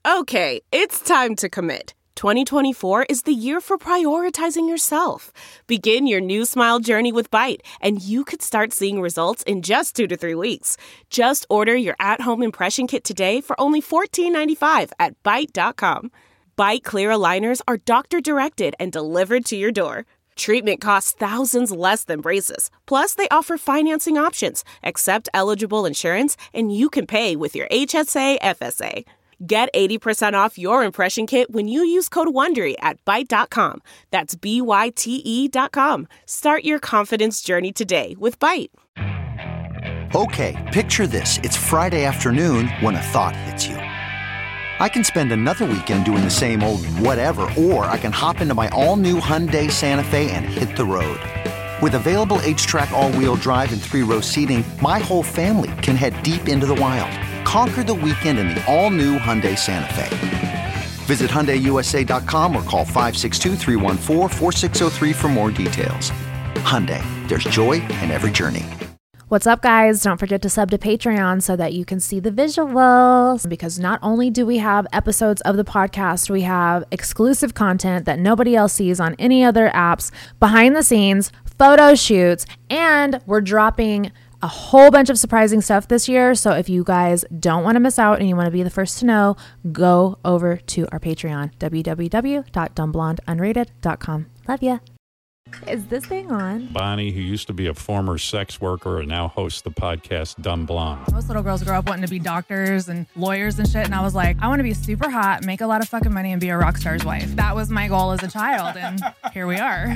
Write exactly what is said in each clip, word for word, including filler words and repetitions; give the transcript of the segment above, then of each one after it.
Okay, it's time to commit. twenty twenty-four is the year for prioritizing yourself. Begin your new smile journey with Byte, and you could start seeing results in just two to three weeks. Just order your at-home impression kit today for only fourteen ninety-five at byte dot com. Byte clear aligners are doctor-directed and delivered to your door. Treatment costs thousands less than braces. Plus, they offer financing options, accept eligible insurance, and you can pay with your H S A F S A. Get eighty percent off your impression kit when you use code WONDERY at byte dot com. That's B Y T E dot com. Start your confidence journey today with Byte. Okay, picture this. It's Friday afternoon when a thought hits you. I can spend another weekend doing the same old whatever, or I can hop into my all-new Hyundai Santa Fe and hit the road. With available H-Track all-wheel drive and three-row seating, my whole family can head deep into the wild. Conquer the weekend in the all-new Hyundai Santa Fe. Visit Hyundai U S A dot com or call five six two, three one four, four six zero three for more details. Hyundai, there's joy in every journey. What's up, guys? Don't forget to sub to Patreon so that you can see the visuals, because not only do we have episodes of the podcast, we have exclusive content that nobody else sees on any other apps, behind the scenes, photo shoots, and we're dropping a whole bunch of surprising stuff this year. So if you guys don't want to miss out and you want to be the first to know, go over to our Patreon, w w w dot dumb blonde unrated dot com. Love ya. Is this thing on? Bonnie, who used to be a former sex worker and now hosts the podcast Dumb Blonde. Most little girls grow up wanting to be doctors and lawyers and shit. And I was like, I want to be super hot, make a lot of fucking money, and be a rock star's wife. That was my goal as a child. And here we are.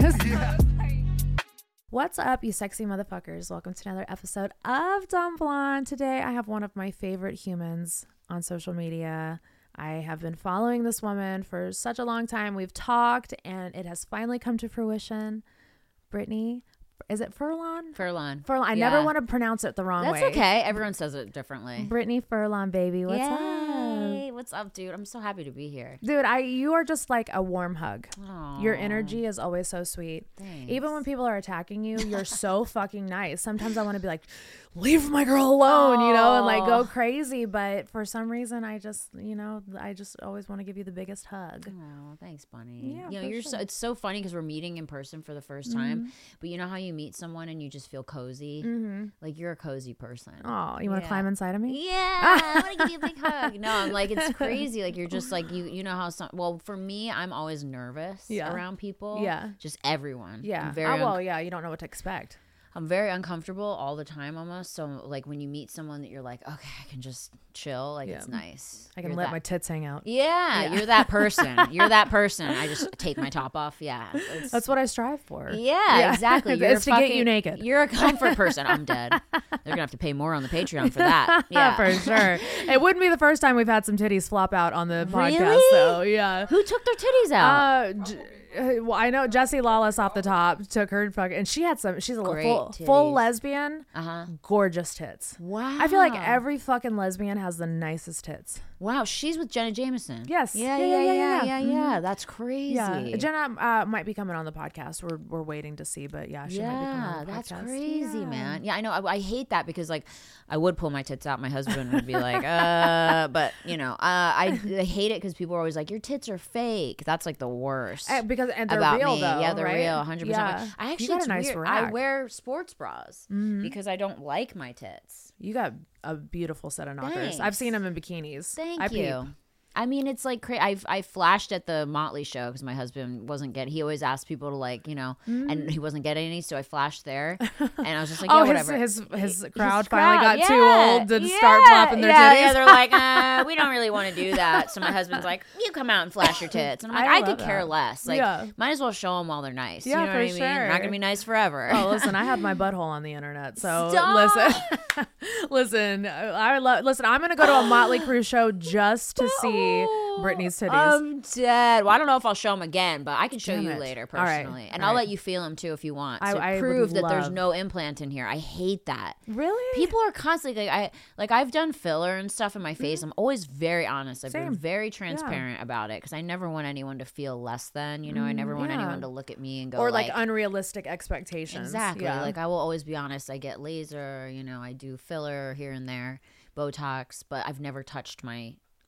What's up, you sexy motherfuckers? Welcome to another episode of Dumb Blonde. Today, I have one of my favorite humans on social media. I have been following this woman for such a long time. We've talked, and it has finally come to fruition. Brittany, is it Furlan? Furlan. Furlan. I yeah. never want to pronounce it the wrong That's way. That's okay. Everyone says it differently. Brittany Furlan, baby. What's Yay. up? What's up, dude? I'm so happy to be here. Dude, I you are just like a warm hug. Aww. Your energy is always so sweet. Thanks. Even when people are attacking you, you're so fucking nice. Sometimes I want to be like, leave my girl alone, you know, and like go crazy. But for some reason, I just, you know, I just always want to give you the biggest hug. Oh, thanks, Bunny. Yeah, you know, you're sure. so, it's so funny because we're meeting in person for the first Mm-hmm. time. But you know how you meet someone and you just feel cozy? Mm-hmm. Like you're a cozy person. Oh, you want to Yeah. climb inside of me? Yeah, I want to give you a big hug. No, I'm like, it's crazy. Like you're just like, you you know how some, well, for me, I'm always nervous Yeah. around people. Yeah. Just everyone. Yeah. I'm very oh, well, un- yeah. You don't know what to expect. I'm very uncomfortable all the time almost. So like when you meet someone that you're like, okay, I can just chill. Like Yeah. it's nice. I can You're let that- my tits hang out. Yeah, Yeah. you're that person. You're that person. I just take my top off. Yeah. It's- That's what I strive for. Yeah, Yeah. exactly. You're It's a to get fucking- you naked. You're a comfort person. I'm dead. They're gonna have to pay more on the Patreon for that. Yeah, For sure. It wouldn't be the first time we've had some titties flop out on the podcast, Really? though. Yeah. Who took their titties out? Uh, j- uh, well, I know Jessie Lawless off the top took her fuck, and she had some. She's a little Great full, full titties. lesbian, uh huh. gorgeous tits. Wow. I feel like every fucking lesbian has the nicest tits. Wow, she's with Jenna Jameson. Yes. Yeah, Yeah, yeah, yeah, yeah, yeah, yeah, yeah. yeah. Mhm. That's crazy. Yeah, Jenna uh, might be coming on the podcast. We're we're waiting to see, but yeah, she might be coming Yeah, on the that's podcast. crazy, Yeah. man. Yeah, I know. I, I hate that because like I would pull my tits out. My husband would be like, uh, but you know, uh, I, I hate it because people are always like, your tits are fake. That's like the worst. Uh, because and they're about real me. though. Yeah, they're right? real, one hundred percent. Yeah. I You actually, got a it's nice weird. I rack. wear sports bras Mhm. because I don't like my tits. You got a beautiful set of knockers. I've Thanks. seen them in bikinis. Thank I you. peep. I mean, it's like cra- I I flashed at the Motley show because my husband wasn't getting. He always asked people to like, you know, and he wasn't getting any, so I flashed there, and I was just like, yeah, oh, his, whatever. his his His crowd finally crowd, got too yeah, old to yeah, start flapping their yeah, titties. Yeah, they're like, uh, we don't really want to do that. So my husband's like, you come out and flash your tits, and I'm like, I I, love could care that. less. Like, Yeah. might as well show them while they're nice. Yeah, you know for what I mean? They're sure. not gonna be nice forever. Oh, listen, I had my butthole on the internet, so Stop. listen, listen, I love. Listen, I'm gonna go to a Motley Crue show just to see Britney's titties. I'm dead. Well, I don't know if I'll show them again, but I can show Damn you it. later All right. personally, and All I'll right. let you feel them too if you want I- to I would prove that there's love- no implant in here. I hate that. Really? People are constantly like, I like I've done filler and stuff in my face. I'm always very honest. I've Mm-hmm. Same. been very transparent about it because I never want anyone to feel less than. You know, I never want yeah. anyone to look at me and go or like, like unrealistic expectations. exactly. Yeah. Like I will always be honest. I get laser. You know, I do filler here and there, Botox, but I've never touched my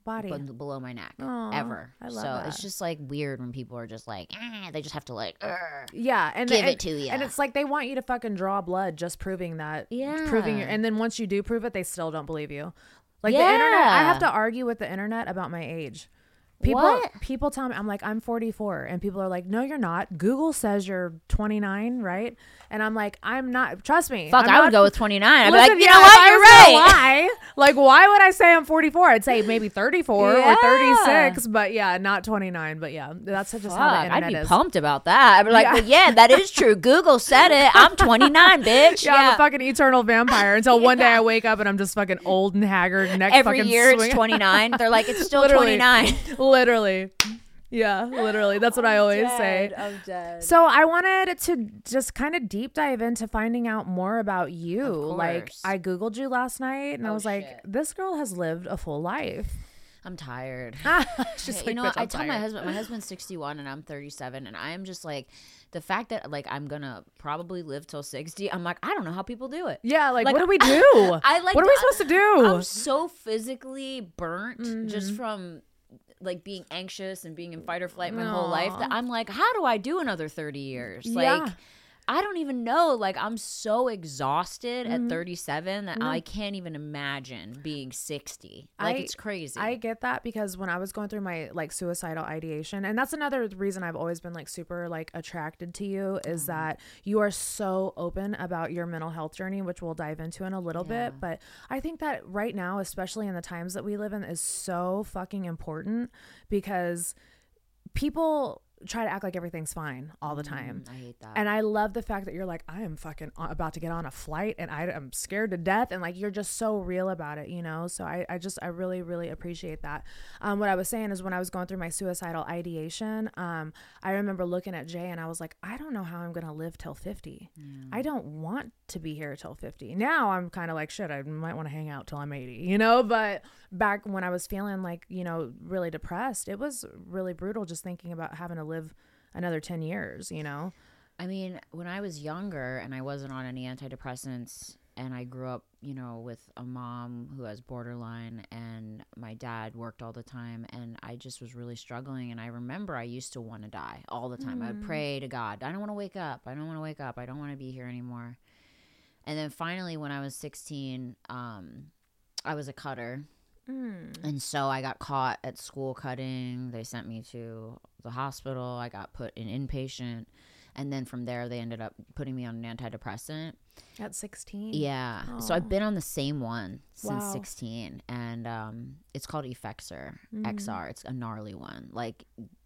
body b- below my neck Aw, ever. I love so that. it's just like weird when people are just like, eh, they just have to like, Urgh. yeah, and Give and, it to ya. and it's like they want you to fucking draw blood, just proving that, Yeah. proving your, and then once you do prove it, they still don't believe you. Like the Yeah. internet, I have to argue with the internet about my age. People, What? people tell me, I'm like, I'm forty-four, and people are like, no, you're not. Google says you're twenty-nine, right? And I'm like, I'm not. Trust me. Fuck, I'm I not- would go with twenty-nine. I'd Listen, be like, you yeah, know if what? I You're was gonna right. lie, like, why would I say I'm forty-four? I'd say maybe thirty-four Yeah. or thirty-six, but yeah, not twenty-nine. But yeah, that's just Fuck, how the internet I'd be is. pumped about that. I'd be like, Yeah. well, yeah, that is true. Google said it. I'm twenty-nine, bitch. Yeah, I'm a fucking eternal vampire until one day I wake up and I'm just fucking old and haggard, neck Every fucking year swing- it's twenty-nine. They're like, it's still Literally. twenty-nine. Literally. Yeah, literally. That's what I always say. I'm dead. So I wanted to just kind of deep dive into finding out more about you. Of Like course. I Googled you last night and I Oh, was like, shit. this girl has lived a full life. I'm tired. She's you like, know, "Bitch, I I'm tell my tired." husband, my husband's sixty-one and I'm thirty-seven, and I am just like, the fact that like I'm gonna probably live till sixty. I'm like, I don't know how people do it. Yeah, like, Like, what do we do? I like. what are we supposed to do? I'm so physically burnt Mm-hmm. just from like being anxious and being in fight or flight my whole life that I'm like, how do I do another thirty years? Like, Yeah. I don't even know. Like, I'm so exhausted Mm-hmm. at thirty-seven that I can't even imagine being sixty. Like, I- it's crazy. I get that because when I was going through my like suicidal ideation, and that's another reason I've always been like super like attracted to you is that you are so open about your mental health journey, which we'll dive into in a little Yeah. bit. But I think that right now, especially in the times that we live in, is so fucking important because people try to act like everything's fine all the time. I hate that. And I love the fact that you're like, I am fucking on- about to get on a flight and I am scared to death. And like, you're just so real about it, you know? So I, I just, I really, really appreciate that. Um, what I was saying is when I was going through my suicidal ideation, um, I remember looking at Jay and I was like, I don't know how I'm going to live till fifty. I don't want to be here till fifty. Now I'm kind of like, shit, I might want to hang out till I'm eighty, you know? But back when I was feeling like, you know, really depressed, it was really brutal just thinking about having to live another ten years, you know? I mean, when I was younger and I wasn't on any antidepressants and I grew up, you know, with a mom who has borderline and my dad worked all the time and I just was really struggling. And I remember I used to want to die all the time. I would pray to God, I don't want to wake up. I don't want to wake up. I don't want to be here anymore. And then finally, when I was sixteen, um, I was a cutter. And so I got caught at school cutting. They sent me to the hospital. I got put in inpatient. And then from there, they ended up putting me on an antidepressant. At sixteen? Yeah. So I've been on the same one since Wow. sixteen. And um, it's called Effexor, X R. It's a gnarly one. Like,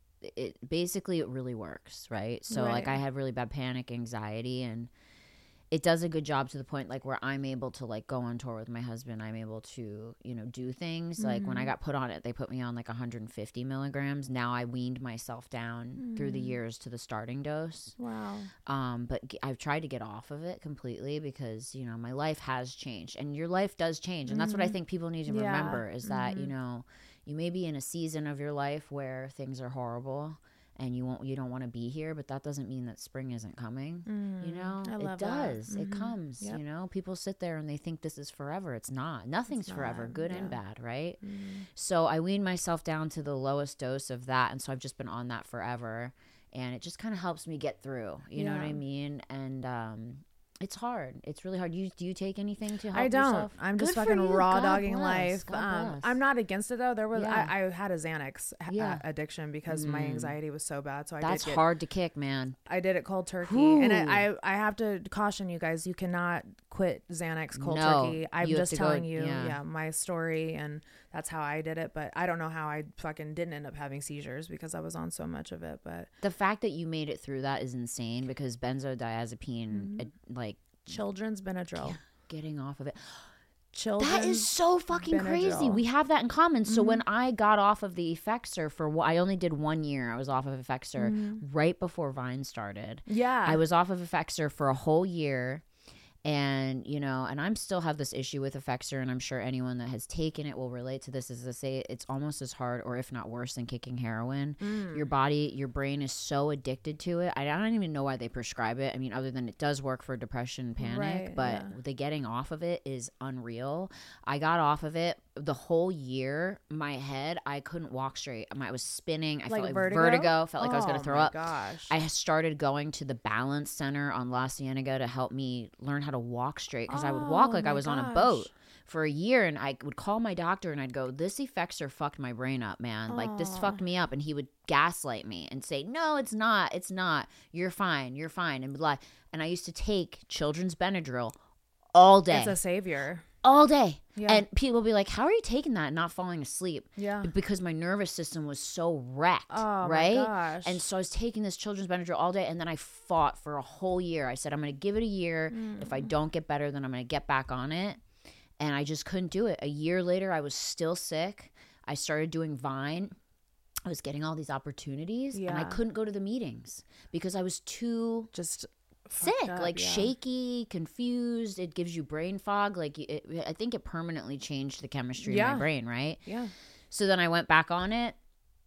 it basically, it really works, right? So, like, Right. I have really bad panic anxiety and it does a good job to the point like where I'm able to like go on tour with my husband. I'm able to, you know, do things like when I got put on it, they put me on like one hundred fifty milligrams. Now I weaned myself down through the years to the starting dose. Wow. Um, but g- I've tried to get off of it completely because, you know, my life has changed and your life does change. And that's what I think people need to Yeah. remember is that, you know, you may be in a season of your life where things are horrible and you won't you don't want to be here, but that doesn't mean that spring isn't coming. You know, I love it that. does. It comes. Yep. You know, people sit there and they think this is forever. It's not. Nothing's forever, not, good and yeah. bad, right? So I weaned myself down to the lowest dose of that, and so I've just been on that forever, and it just kind of helps me get through. You know what Yeah. I mean? And um, it's hard. It's really hard. You do you take anything to help I don't. yourself? I'm just Good for fucking you. raw God dogging bless. life. God Um, bless. I'm not against it though. There was Yeah. I, I had a Xanax ha- Yeah. uh, addiction because my anxiety was so bad. So I That's did get, hard to kick, man. I did it cold turkey, and Ooh. I, I I have to caution you guys. You cannot quit Xanax cold No, turkey. I'm you have just to go- telling you, yeah. yeah, my story, and that's how I did it. But I don't know how I fucking didn't end up having seizures because I was on so much of it. But The fact that you made it through that is insane because benzodiazepine, Mm-hmm. it, like children's Benadryl, getting off of it. children. That is so fucking crazy. Benadryl. We have that in common. So when I got off of the Effexor for wh- I only did one year. I was off of Effexor right before Vine started. yeah. I was off of Effexor for a whole year. And, you know, and I'm still have this issue with Effexor, and I'm sure anyone that has taken it will relate to this, is to say it's almost as hard or if not worse than kicking heroin. Your body, your brain is so addicted to it. I don't even know why they prescribe it. I mean, other than it does work for depression and panic, Right, but yeah. the getting off of it is unreal. I got off of it the whole year, my head, I couldn't walk straight. I was spinning. I Like felt like vertigo? vertigo. Felt like I was going Oh to throw my up. gosh. I started going to the balance center on La Cienega to help me learn how to walk straight because I would walk Oh like I my was on a gosh. boat for a year, and I would call my doctor and I'd go, this effector fucked my brain up, man. Like, this Aw. fucked me up. And he would gaslight me and say, no, it's not. It's not. You're fine. You're fine. And lie. And I used to take children's Benadryl all day. It's a savior. all day. Yeah. And people will be like, how are you taking that and not falling asleep? Yeah. Because my nervous system was so wrecked, Oh, my right? gosh. And so I was taking this children's Benadryl all day, and then I fought for a whole year. I said, I'm going to give it a year. Mm. If I don't get better, then I'm going to get back on it. And I just couldn't do it. A year later, I was still sick. I started doing Vine. I was getting all these opportunities, and I Yeah. couldn't go to the meetings because I was too Just sick, fucked up, like yeah. shaky, confused. It gives you brain fog. Like it, I think it permanently changed the chemistry in Yeah. my brain, right? Yeah. So then I went back on it,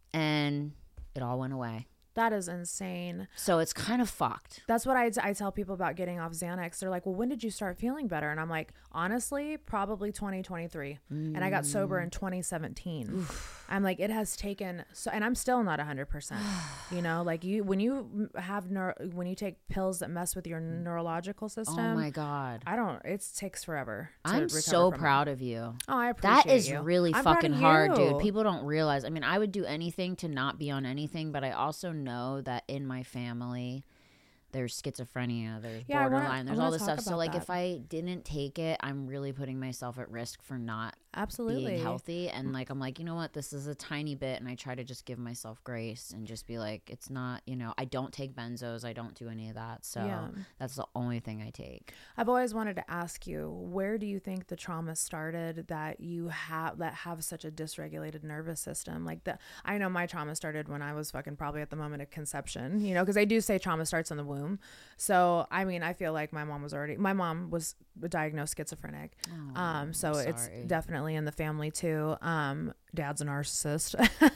and it all went away. That is insane. So it's kind of fucked. That's what I, I tell people about getting off Xanax. They're like, well, when did you start feeling better? And I'm like, honestly, probably twenty twenty-three. Mm. And I got sober in twenty seventeen. I'm like, it has taken so, and I'm still not one hundred percent. You know, like you, when you have, neuro, when you take pills that mess with your neurological system. Oh my God. I don't, it takes forever. to I'm recover so from proud it. of you. Oh, I appreciate That is you. really I'm proud fucking of hard, you. dude. People don't realize. I mean, I would do anything to not be on anything, but I also know that in my family, there's schizophrenia, there's Yeah, I wanna- borderline, I there's wanna all this talk stuff. So, about like, that. if I didn't take it, I'm really putting myself at risk for not Absolutely. being healthy. And like, I'm like, you know what? This is a tiny bit. And I try to just give myself grace and just be like, it's not, you know, I don't take benzos. I don't do any of that. So Yeah. that's the only thing I take. I've always wanted to ask you, where do you think the trauma started that you have that have such a dysregulated nervous system? Like the, I know my trauma started when I was fucking probably at the moment of conception, you know, because they do say trauma starts in the womb. So, I mean, I feel like my mom was already, my mom was diagnosed schizophrenic. Oh, um, so I'm it's sorry. definitely in the family too. Um, dad's a narcissist.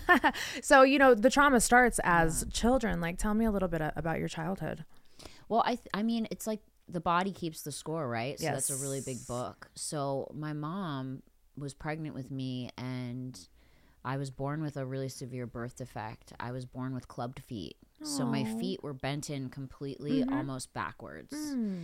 So, you know, the trauma starts as children. Like, tell me a little bit a- about your childhood. Well, I th- I mean, it's like the body keeps the score, right? So that's a really big Yes. book. So my mom was pregnant with me, and I was born with a really severe birth defect. I was born with clubbed feet. So my feet were bent in completely, almost backwards.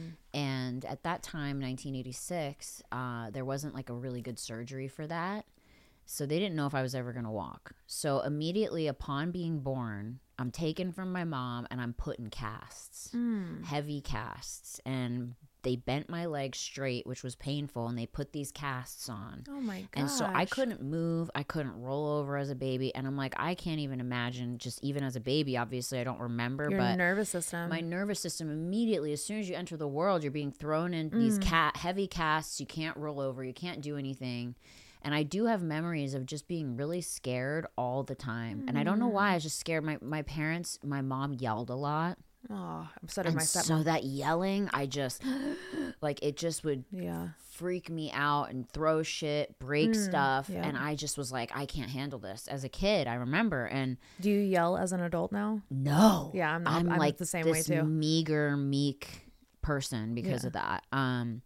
And at that time, nineteen eighty-six, uh, there wasn't like a really good surgery for that. So they didn't know if I was ever going to walk. So immediately upon being born, I'm taken from my mom and I'm put in casts, heavy casts. And they bent my legs straight, which was painful. And they put these casts on. Oh my gosh. And so I couldn't move. I couldn't roll over as a baby. And I'm like, I can't even imagine, just even as a baby, obviously I don't remember. Your but nervous system. my nervous system immediately, as soon as you enter the world, you're being thrown in Mm. these cat heavy casts. You can't roll over. You can't do anything. And I do have memories of just being really scared all the time. And I don't know why. I was just scared. My my parents, my mom yelled a lot. Oh, so did And my so stepmom. that yelling, I just, like, it just would Yeah. freak me out and throw shit, break stuff. Mm, yeah. And I just was like, I can't handle this. As a kid, I remember. And Do you yell as an adult now? no. Yeah, I'm not- I'm, I'm like the same way, this too. meager, meek person because Yeah. of that. Um,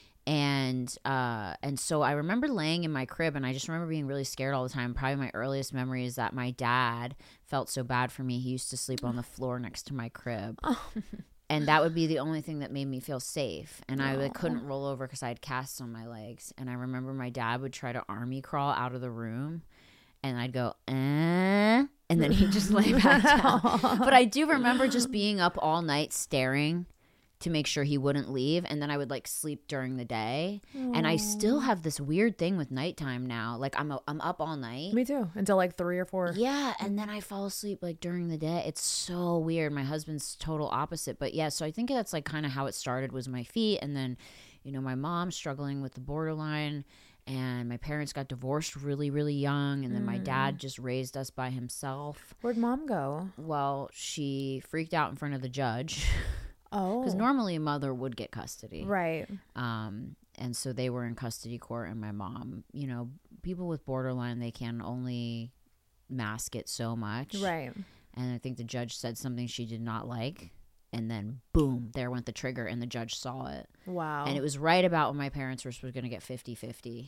and uh, and so I remember laying in my crib, and I just remember being really scared all the time. Probably my earliest memory is that my dad felt so bad for me. He used to sleep on the floor next to my crib. And that would be the only thing that made me feel safe. And I like, couldn't roll over because I had casts on my legs. And I remember my dad would try to army crawl out of the room. And I'd go, eh. And then he'd just lay back down. But I do remember just being up all night staring to make sure he wouldn't leave. And then I would like sleep during the day. And I still have this weird thing with nighttime now. Like I'm, a, I'm up all night. Me too. Until like three or four. Yeah, and then I fall asleep like during the day. It's so weird. My husband's total opposite. But yeah, so I think that's like kind of how it started was my feet. And then, you know, my mom struggling with the borderline. And my parents got divorced really, really young. And then my dad just raised us by himself. Where'd mom go? Well, she freaked out in front of the judge. Oh. Because normally a mother would get custody. Right. Um, and so they were in custody court, and my mom, you know, people with borderline, they can only mask it so much. Right. And I think the judge said something she did not like. And then, boom, there went the trigger, and the judge saw it. Wow. And it was right about when my parents were supposed to get fifty-fifty.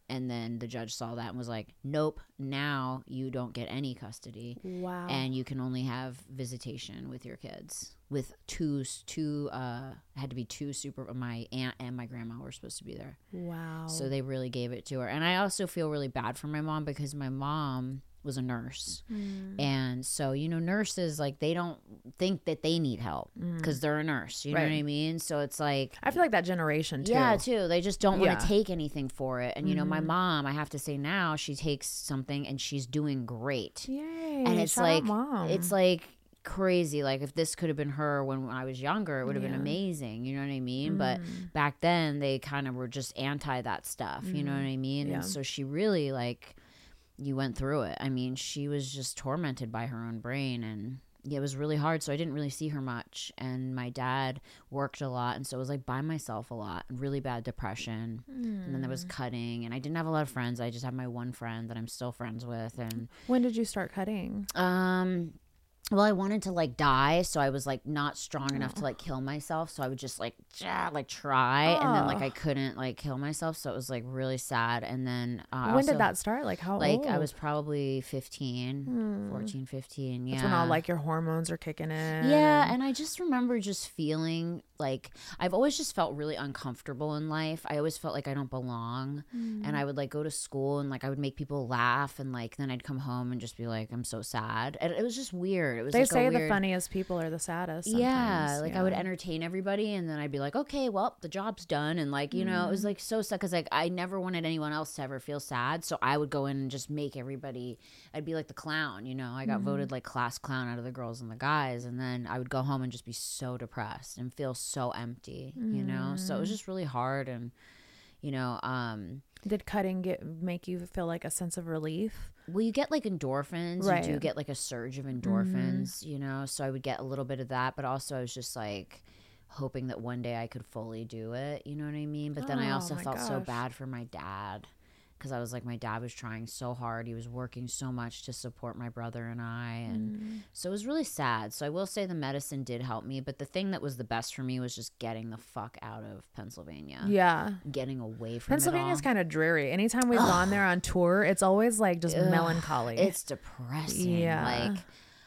And then the judge saw that and was like, nope, now you don't get any custody. Wow. And you can only have visitation with your kids. With two, two, uh, had to be two super, my aunt and my grandma were supposed to be there. Wow. So they really gave it to her. And I also feel really bad for my mom because my mom was a nurse. Mm. And so, you know, nurses, like, they don't think that they need help because mm. they're a nurse. You right. know what I mean? So it's like, I feel like that generation too. Yeah, too. They just don't want to yeah. take anything for it. And, you mm. know, my mom, I have to say now, she takes something and she's doing great. Yay. And it's Shout like, out mom. it's like, crazy. Like, if this could have been her when, when I was younger, it would have yeah. been amazing. You know what I mean? Mm. But back then, they kind of were just anti that stuff. Mm. You know what I mean? Yeah. And so she really, like, you went through it. I mean, she was just tormented by her own brain, and yeah, it was really hard. So I didn't really see her much. And my dad worked a lot, and so it was like by myself a lot. Really bad depression, mm. and then there was cutting, and I didn't have a lot of friends. I just had my one friend that I'm still friends with. And when did you start cutting? Um. Well, I wanted to like die, so I was like not strong enough to like kill myself. So I would just like, yeah, like try, oh. and then like I couldn't like kill myself. So it was like really sad. And then uh, when also, did that start? Like how like old? I was probably fifteen, hmm. fourteen, fifteen. Yeah, that's when all like your hormones are kicking in. Yeah, and, and I just remember just feeling like I've always just felt really uncomfortable in life. I always felt like I don't belong, mm. and I would like go to school and like I would make people laugh, and like then I'd come home and just be like, I'm so sad. And it was just weird. It was they like say a weird, the funniest people are the saddest sometimes. Yeah, like yeah. I would entertain everybody, and then I'd be like, okay, well, the job's done, and like, you mm. know, it was like so sad because like I never wanted anyone else to ever feel sad, so I would go in and just make everybody. I'd be like the clown, you know. I got mm. voted like class clown out of the girls and the guys, and then I would go home and just be so depressed and feel so empty, mm. you know. So it was just really hard, and you know, um. Did cutting get make you feel like a sense of relief? Well, you get like endorphins. Right. You do get like a surge of endorphins, mm-hmm. you know. So I would get a little bit of that, but also I was just like hoping that one day I could fully do it. You know what I mean? But then oh, I also felt gosh. so bad for my dad because I was like, my dad was trying so hard. He was working so much to support my brother and I. And mm. so it was really sad. So I will say the medicine did help me. But the thing that was the best for me was just getting the fuck out of Pennsylvania. Yeah. Getting away from Pennsylvania's it all. kind of dreary. Anytime we've Ugh. gone there on tour, it's always like just Ugh. melancholy. It's depressing. Yeah. Like,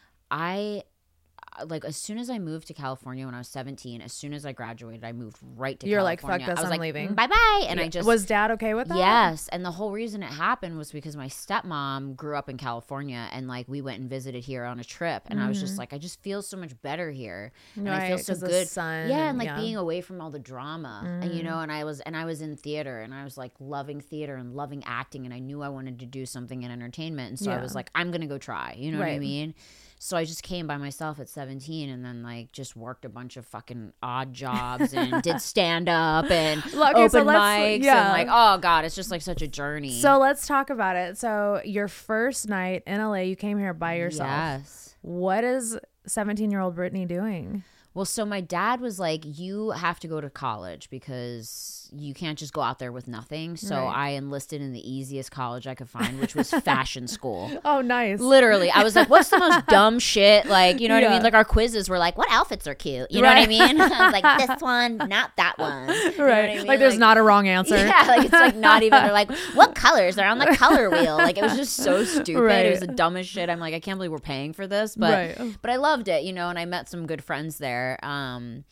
I... Like as soon as I moved to California when I was seventeen, as soon as I graduated, I moved right to You're California. like, fuck this, I was I'm like, leaving. Bye bye. And yeah. I just was dad okay with that? Yes. And the whole reason it happened was because my stepmom grew up in California, and like we went and visited here on a trip, and mm-hmm. I was just like, I just feel so much better here, and right, I feel so good. The sun yeah, and like yeah. being away from all the drama, mm. and you know, and I was and I was in theater, and I was like loving theater and loving acting, and I knew I wanted to do something in entertainment, and so yeah. I was like, I'm gonna go try. You know right. what I mean? So I just came by myself at seventeen, and then like just worked a bunch of fucking odd jobs and did stand up and okay, open so mics yeah. and like, oh God, it's just like such a journey. So let's talk about it. So your first night in L A, you came here by yourself. Yes. What is seventeen-year-old Brittany doing? Well, so my dad was like, you have to go to college because you can't just go out there with nothing. So right. I enlisted in the easiest college I could find, which was fashion school. Oh, nice. Literally. I was like, what's the most dumb shit? Like, you know yeah. what I mean? Like our quizzes were like, what outfits are cute? You right. know what I mean? I was like, this one, not that one. You right. know what I mean? Like there's like, not a wrong answer. Yeah. Like it's like not even, they're like, what colors are on the color wheel? Like it was just so stupid. Right. It was the dumbest shit. I'm like, I can't believe we're paying for this. But, right. but I loved it, you know, and I met some good friends there. Um,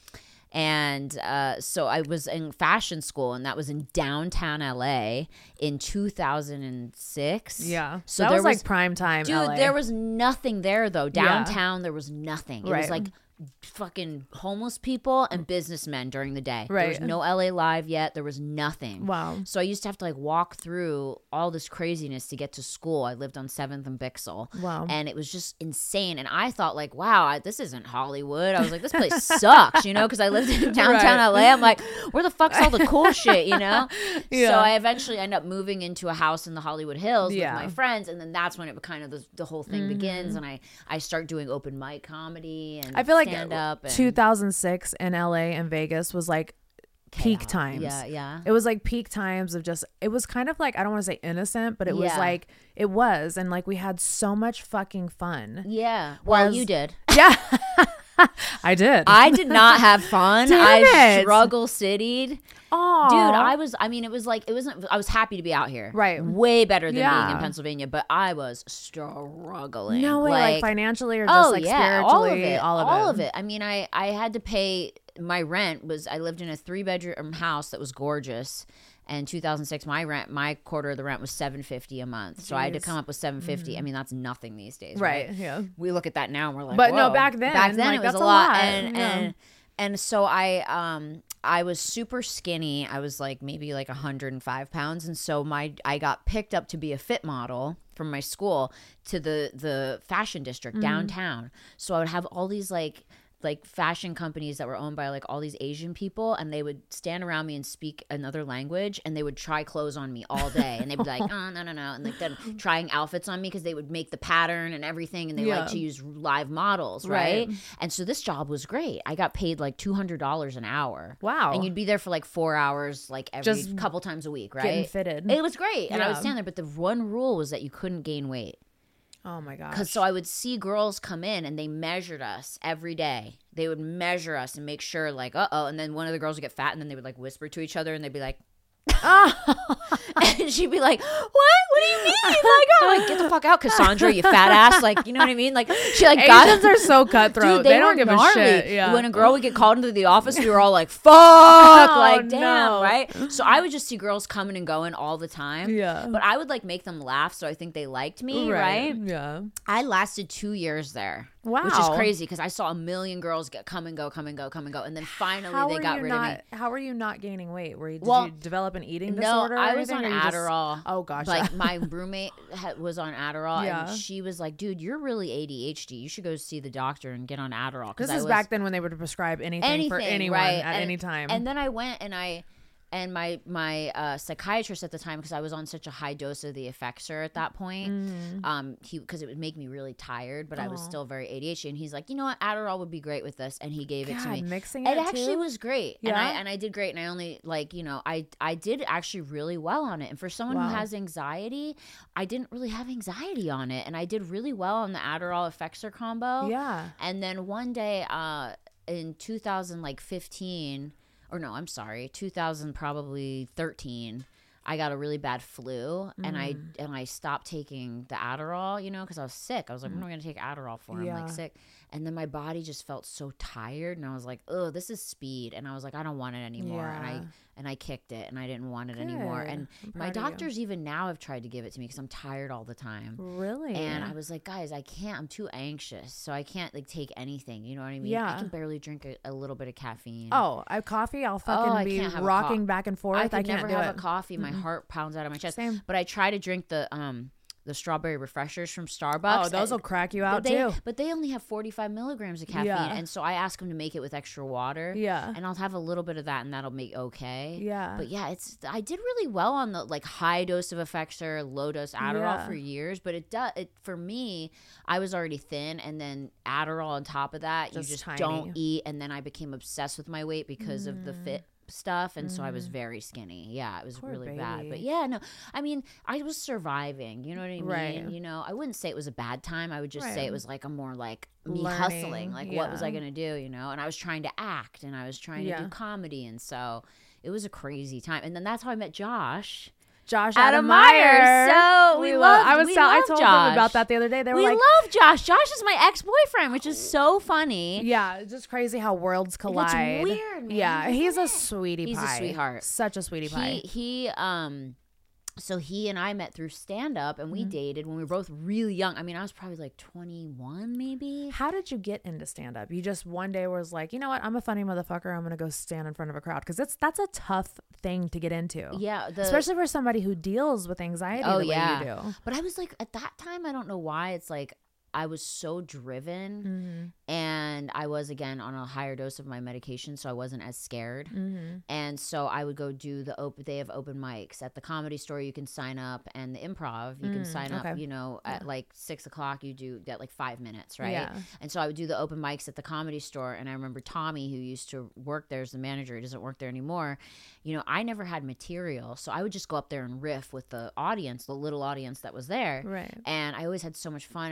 And uh, so I was in fashion school, and that was in downtown L A in two thousand six. Yeah. So that there was, was like prime time Dude, L A. there was nothing there, though. Downtown, yeah. there was nothing. It right. was like fucking homeless people and businessmen during the day. Right. There was no L A Live yet. There was nothing. Wow. So I used to have to like walk through all this craziness to get to school. I lived on seventh and Bixel. Wow. And it was just insane. And I thought like, wow, I, this isn't Hollywood. I was like, this place sucks, you know, because I lived in downtown right. L A. I'm like, where the fuck's all the cool shit, you know? Yeah. So I eventually end up moving into a house in the Hollywood Hills yeah. with my friends. And then that's when it kind of, the, the whole thing mm-hmm. begins. And I, I start doing open mic comedy and I feel like stand up. And, two thousand six in L A and Vegas was like chaos. Peak times. Yeah, yeah. It was like peak times of just, it was kind of like, I don't want to say innocent, but it yeah. was like, it was. And like we had so much fucking fun. Yeah. Well, Whereas, you did. Yeah. I did. I did not have fun. Damn I it. struggle citied. Oh, Dude, I was, I mean, it was like, it wasn't, I was happy to be out here. Right. Way better than Yeah. being in Pennsylvania, but I was struggling. No way, like, financially or just oh, like yeah, spiritually, all of it. all of all it. of it. I mean, I, I had to pay, my rent was, I lived in a three bedroom house that was gorgeous. And two thousand six, my rent, my quarter of the rent was seven hundred fifty dollars a month. So I had to Jeez. come up with seven hundred fifty dollars. Mm-hmm. I mean, that's nothing these days, Right, right? yeah. We look at that now and we're like, But no, whoa. back then, back then like, it was that's a a lot. lot, And yeah. and and so I um I was super skinny. I was like maybe like one hundred five pounds, and so my I got picked up to be a fit model from my school to the the fashion district Mm-hmm. downtown. So I would have all these like like fashion companies that were owned by like all these Asian people, and they would stand around me and speak another language, and they would try clothes on me all day, and they'd be like, oh, no, no, no, and like then trying outfits on me because they would make the pattern and everything, and they Yeah. like to use live models, Right. right? And so this job was great. I got paid like two hundred dollars an hour. Wow. And you'd be there for like four hours, like every Just couple times a week, right? getting fitted. It was great, and I would Yeah. stand there, but the one rule was that you couldn't gain weight. Oh my gosh. Because so I would see girls come in and they measured us every day. They would measure us and make sure, like, uh oh. And then one of the girls would get fat, and then they would like whisper to each other, and they'd be like, and she'd be like, what? What do you mean? Like, oh, like, get the fuck out, Cassandra, you fat ass. Like, you know what I mean? Like, she like got Asians are so cutthroat. Dude, they, they, don't were give gnarly. a shit. Yeah. When a girl would get called into the office, we were all like, fuck, Oh, like, damn, no. right? So I would just see girls coming and going all the time. Yeah. But I would like make them laugh, so I think they liked me, right? Yeah. I lasted two years there. Wow. Which is crazy because I saw a million girls get come and go, come and go, come and go. And then finally How they were got you rid not, of me. How were you not gaining weight? Were you, did Well, you develop an eating No, disorder? or I was on anything, or you just- Adderall. oh gosh. Like my roommate ha- was on Adderall, Yeah. and she was like, "Dude, you're really A D H D. You should go see the doctor and get on Adderall." 'Cause this I is was, back then when they would prescribe anything, anything for anyone right? at and, any time. And then I went and I. And my my uh, psychiatrist at the time, because I was on such a high dose of the Effexor at that point, Mm-hmm. um, he because it would make me really tired, but I was Aw. still very A D H D. And he's like, you know what, Adderall would be great with this, and he gave it to God, me. mixing It it actually too? was great, and I Yeah? and I did great, and I only like you know I I did actually really well on it. And for someone Wow. who has anxiety, I didn't really have anxiety on it, and I did really well on the Adderall Effexor combo. Yeah. And then one day, uh, in two thousand like fifteen. Or no, I'm sorry, two thousand probably thirteen. I got a really bad flu, and I Mm. and I stopped taking the Adderall, you know, because I was sick. I was like, "When am I going to take Adderall for?" I'm Yeah. like sick, and then my body just felt so tired, and I was like, "Oh, this is speed," and I was like, "I don't want it anymore," and I Yeah. and I kicked it, and I didn't want it anymore. Good. And I'm my proud of you. doctors even now have tried to give it to me because I'm tired all the time. Really? And I was like, guys, I can't. I'm too anxious, so I can't like take anything. You know what I mean? Yeah. I can barely drink a, a little bit of caffeine. Oh, I have coffee. I'll fucking Oh, I be can't have a rocking co- back and forth. I I, could can't never do have it. a coffee. My heart pounds out of my chest. Same. But I try to drink the um the strawberry refreshers from Starbucks. Oh, those will and- crack you but out they, too. But they only have forty-five milligrams of caffeine, Yeah. and so I ask them to make it with extra water. Yeah. And I'll have a little bit of that, and that'll make okay. Yeah. But yeah, it's I did really well on the like high dose of Effexor, low dose Adderall Yeah. for years. But it does it for me. I was already thin, and then Adderall on top of that. Just you just tiny. don't eat, and then I became obsessed with my weight because of the fit stuff, and so I was very skinny. Yeah, it was Mm. Poor really bad. But baby. yeah, no, I mean, I was surviving. You know what I mean? Right. You know, I wouldn't say it was a bad time. I would just say Right. it was like a more like me Learning, hustling. Like, what was I yeah. gonna do? You know? And I was trying to act, and I was trying to Yeah. do comedy, and so it was a crazy time. And then that's how I met Josh. Josh Adam Adam Meyer. Meyer. So we love. loved- I was. we tell- I love told Josh. them about that the other day. They were We like, love Josh. Josh is my ex-boyfriend, which is so funny. yeah, it's just crazy how worlds collide. weird, man, Yeah, isn't he's a it? sweetie He's a pie. sweetheart. Such a sweetie pie. He he um so he and I met through stand up, and we dated when we were both really young. I mean, I was probably like twenty-one maybe. How did you get into stand up? You just one day was like, you know what? I'm a funny motherfucker. I'm gonna go stand in front of a crowd because it's that's a tough thing to get into. Yeah, the, especially for somebody who deals with anxiety oh the yeah. way you do. But I was like at that time, I don't know why, it's like I was so driven, Mm-hmm. and I was again on a higher dose of my medication, so I wasn't as scared. Mm-hmm. And so I would go do the open. They have open mics at the Comedy Store. You can sign up, and the Improv. You can Mm, sign up. okay. You know, at like six o'clock, you do get like five minutes, right? Yeah. And so I would do the open mics at the Comedy Store, and I remember Tommy, who used to work there as the manager, he doesn't work there anymore. You know, I never had material, so I would just go up there and riff with the audience, the little audience that was there. Right. And I always had so much fun and was so good.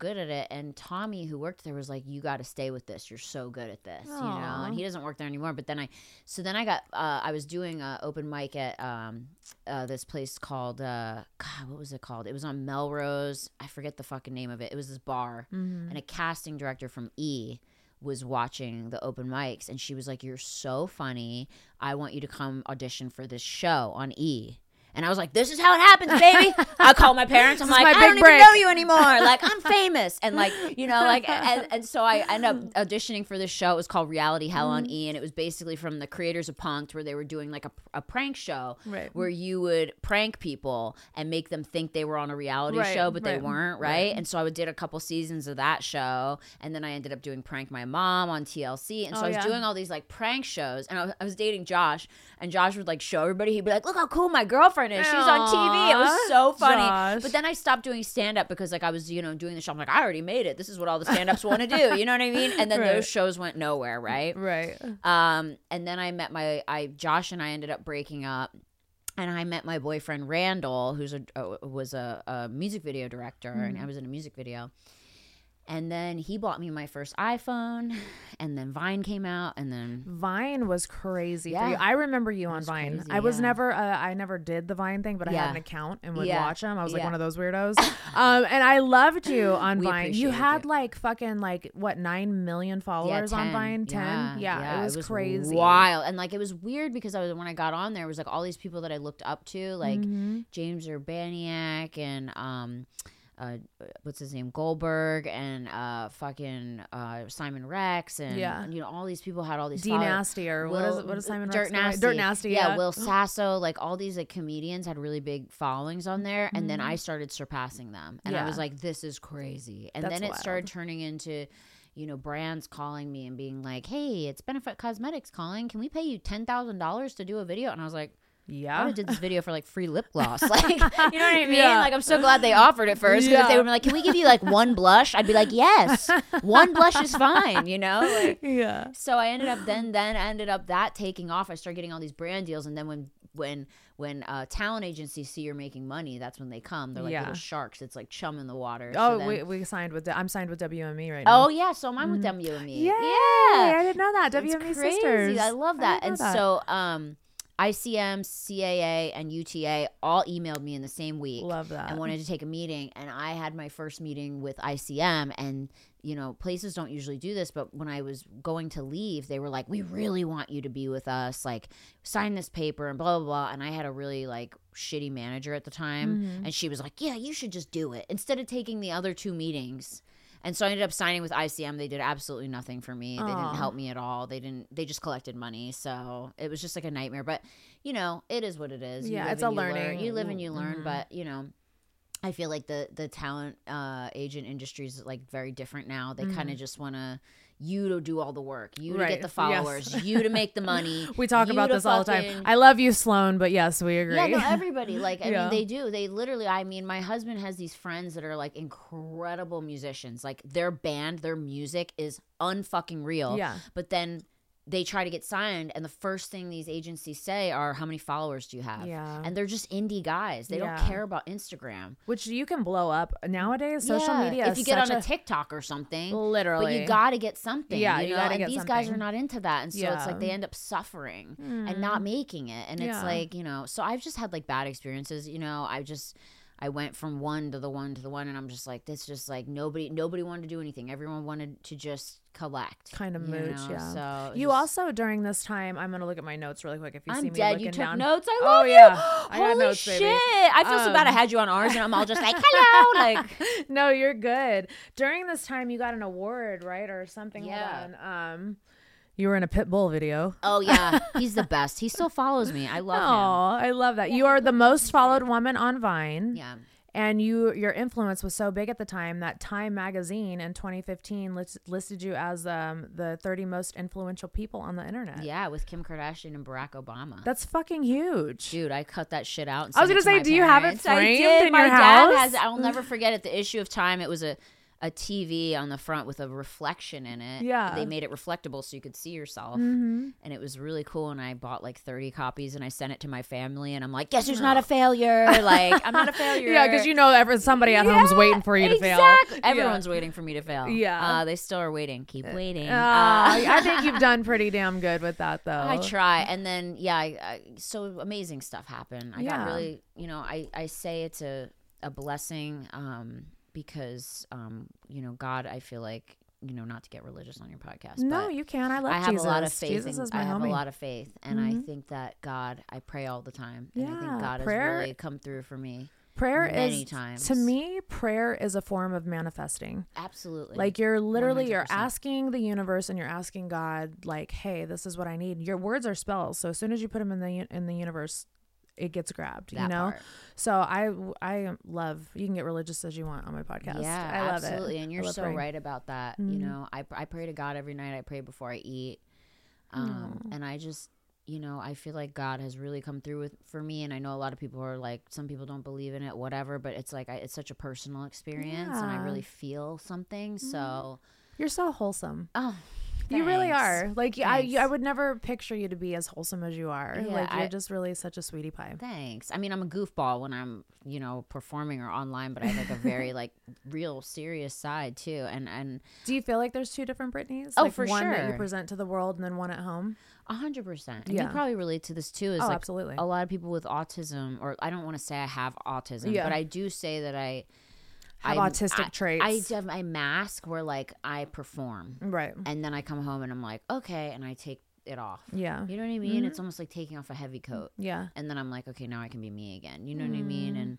good at it. And Tommy, who worked there, was like, you got to stay with this. You're so good at this, Aww. you know? And he doesn't work there anymore. But then I, so then I got, uh, I was doing an open mic at um, uh, this place called, uh, God, what was it called? It was on Melrose. I forget the fucking name of it. It was this bar. Mm-hmm. And a casting director from E! was watching the open mics, and she was like, you're so funny. I want you to come audition for this show on E! And I was like, this is how it happens, baby. I call my parents. I'm like, I don't break. even know you anymore. Like, I'm famous. And like, you know, like, and, and so I ended up auditioning for this show. It was called Reality Hell on E! And it was basically from the creators of Punk'd, where they were doing like a, a prank show right. where you would prank people and make them think they were on a reality right, show, but right, they weren't, right? right? And so I did a couple seasons of that show. And then I ended up doing Prank My Mom on T L C. And so oh, I was yeah. doing all these like prank shows. And I was, I was dating Josh. And Josh would like show everybody. He'd be like, look how cool my girlfriend is. She's on T V. It was so funny. Josh. But then I stopped doing stand-up because like I was, you know, doing the show. I'm like, I already made it. This is what all the stand-ups want to do. You know what I mean? And then right. those shows went nowhere, right? Right. Um, and then I met my, I Josh and I ended up breaking up. And I met my boyfriend Randall, who's a uh, was a, a music video director, mm-hmm. and I was in a music video. And then he bought me my first iPhone, and then Vine came out, and then Vine was crazy yeah. for you. I remember you on Vine. Crazy, I was yeah. never, uh, I never did the Vine thing, but yeah. I had an account and would yeah. watch them. I was like yeah. one of those weirdos. um, and I loved you on we Vine. You had you. like fucking like what nine million followers yeah, on Vine. Ten, yeah, yeah, yeah. It, was it was crazy, wild, and like it was weird because I was when I got on there, it was like all these people that I looked up to, like mm-hmm. James Urbaniak and um. Uh, what's his name? Goldberg and uh, fucking uh, Simon Rex and yeah. you know all these people had all these. D Nasty or Will, what is what is Simon Dirt Rex? Nasty. Dirt Nasty. Yeah, yeah. Will Sasso, like all these like comedians had really big followings on there, and mm-hmm. then I started surpassing them, and yeah. I was like, this is crazy, and That's then it wild. started turning into. You know, brands calling me and being like, hey, it's Benefit Cosmetics calling. Can we pay you ten thousand dollars to do a video? And I was like, yeah. I would have did this video for like free lip gloss. Like, you know what I mean? Yeah. Like, I'm so glad they offered it first. Because yeah. if they would be like, can we give you like one blush? I'd be like, yes. One blush is fine, you know? Like, yeah. So I ended up then, then ended up that taking off. I started getting all these brand deals. And then when, when, when uh, talent agencies see you're making money, that's when they come. They're like yeah. little sharks. It's like chum in the water. Oh, so then, we we signed with. I'm signed with W M E right now. Oh yeah, so I'm with W M E. Yeah, yeah, I didn't know that. W M E it's crazy. Sisters. I love that. I and that. so, um, I C M, C A A, and U T A all emailed me in the same week. Love that. And wanted to take a meeting. And I had my first meeting with I C M. And, you know, places don't usually do this. But when I was going to leave, they were like, we really want you to be with us. Like, sign this paper and blah, blah, blah. And I had a really, like, shitty manager at the time. Mm-hmm. And she was like, yeah, you should just do it. Instead of taking the other two meetings. And so I ended up signing with I C M. They did absolutely nothing for me. They didn't help me at all. They didn't. They just collected money. So it was just like a nightmare. But, you know, it is what it is. You yeah, it's a learning. Learn. You live and you learn. Mm-hmm. But, you know, I feel like the, the talent uh, agent industry is, like, very different now. They mm-hmm. kind of just want to you to do all the work, you right. to get the followers, yes. you to make the money. We talk about this all fucking... the time. I love you, Sloan, but yes, we agree. Yeah, no, everybody. Like, I yeah. mean, they do. They literally, I mean, my husband has these friends that are like incredible musicians. Like, their band, their music is unfucking real. Yeah. But then they try to get signed, and the first thing these agencies say are, how many followers do you have? Yeah. And they're just indie guys. They yeah. don't care about Instagram. Which you can blow up. Nowadays, social yeah. media if you is get such on a, a TikTok or something. Literally. But you got to get something. Yeah, you, you know? got to and get these something. guys are not into that. And so yeah. it's like they end up suffering mm. and not making it. And yeah. it's like, you know, so I've just had like bad experiences. You know, I just... I went from one to the one to the one, and I'm just like, this just like nobody nobody wanted to do anything. Everyone wanted to just collect. Kind of mooch, know? yeah. So you just, also, during this time, I'm going to look at my notes really quick if you I'm see me dead. looking You took down. notes? I love oh, you. Yeah. I Holy got notes, shit. baby. I feel um, so bad I had you on ours, and I'm all just like, hello. Like, no, you're good. During this time, you got an award, right? Or something. Yeah. Hold on. Um, You were in a Pitbull video. Oh, yeah. He's the best. He still follows me. I love oh, him. I love that. You are the most followed woman on Vine. Yeah. And you, your influence was so big at the time that Time magazine in twenty fifteen list, listed you as um, the thirty most influential people on the internet. Yeah, with Kim Kardashian and Barack Obama. That's fucking huge. Dude, I cut that shit out. And I was going to say, my do you have it parents. framed I did. in my your dad house? has. I'll never forget it. The issue of Time. It was a a T V on the front with a reflection in it. Yeah. They made it reflectable so you could see yourself. Mm-hmm. And it was really cool. And I bought like thirty copies and I sent it to my family. And I'm like, guess who's not a failure? Like, I'm not a failure. Yeah, because you know every, somebody at Yeah, home's waiting for you to fail. Exactly. Everyone's waiting for me to fail. Yeah. Uh, they still are waiting. Keep waiting. Uh, Uh, I think you've done pretty damn good with that, though. I try. And then, yeah, I, I, so amazing stuff happened. I Yeah. got really, you know, I, I say it's a, a blessing um, because, um, you know, God, I feel like, you know, not to get religious on your podcast. No, but you can. I love I have Jesus. a lot of faith. Jesus in, is my I have homie. a lot of faith. And Mhm. I think that God, I pray all the time. And I Yeah, think God prayer- has really come through for me. Prayer many is, times. to me, prayer is a form of manifesting. Absolutely. Like you're literally, you're one hundred percent. asking the universe and you're asking God, like, hey, this is what I need. Your words are spells. So as soon as you put them in the in the universe, it gets grabbed, you That know? part. So I, I love, you can get religious as you want on my podcast. Yeah, I love absolutely. it. And I you're love so praying. right about that. Mhm. You know, I, I pray to God every night. I pray before I eat. Um, And I just, you know, I feel like God has really come through with for me. And I know a lot of people are like, some people don't believe in it, whatever. But it's like, I, it's such a personal experience. And I Yeah. really feel something. So, You're so wholesome. oh, You really thanks. are. Like I, Thanks. I would never picture you to be as wholesome as you are. Yeah, like you're I- just really such a sweetie pie. Thanks. I mean, I'm a goofball when I'm, you know, performing or online, but I have like a very like real serious side too. And, and Do you feel like there's two different Britneys? Oh, like for one that you sure. present to the world and then one at home? A hundred percent. And Yeah. you probably relate to this too. Is Oh, like absolutely. a lot of people with autism, or I don't want to say I have autism, Yeah. but I do say that I Have I- autistic I, traits. I have my mask where like I perform, Right. and then I come home and I'm like, okay, and I take it off. Yeah. You know what I mean? It's almost like taking off a heavy coat, Yeah. and then I'm like, okay, now I can be me again. You know what I mean? And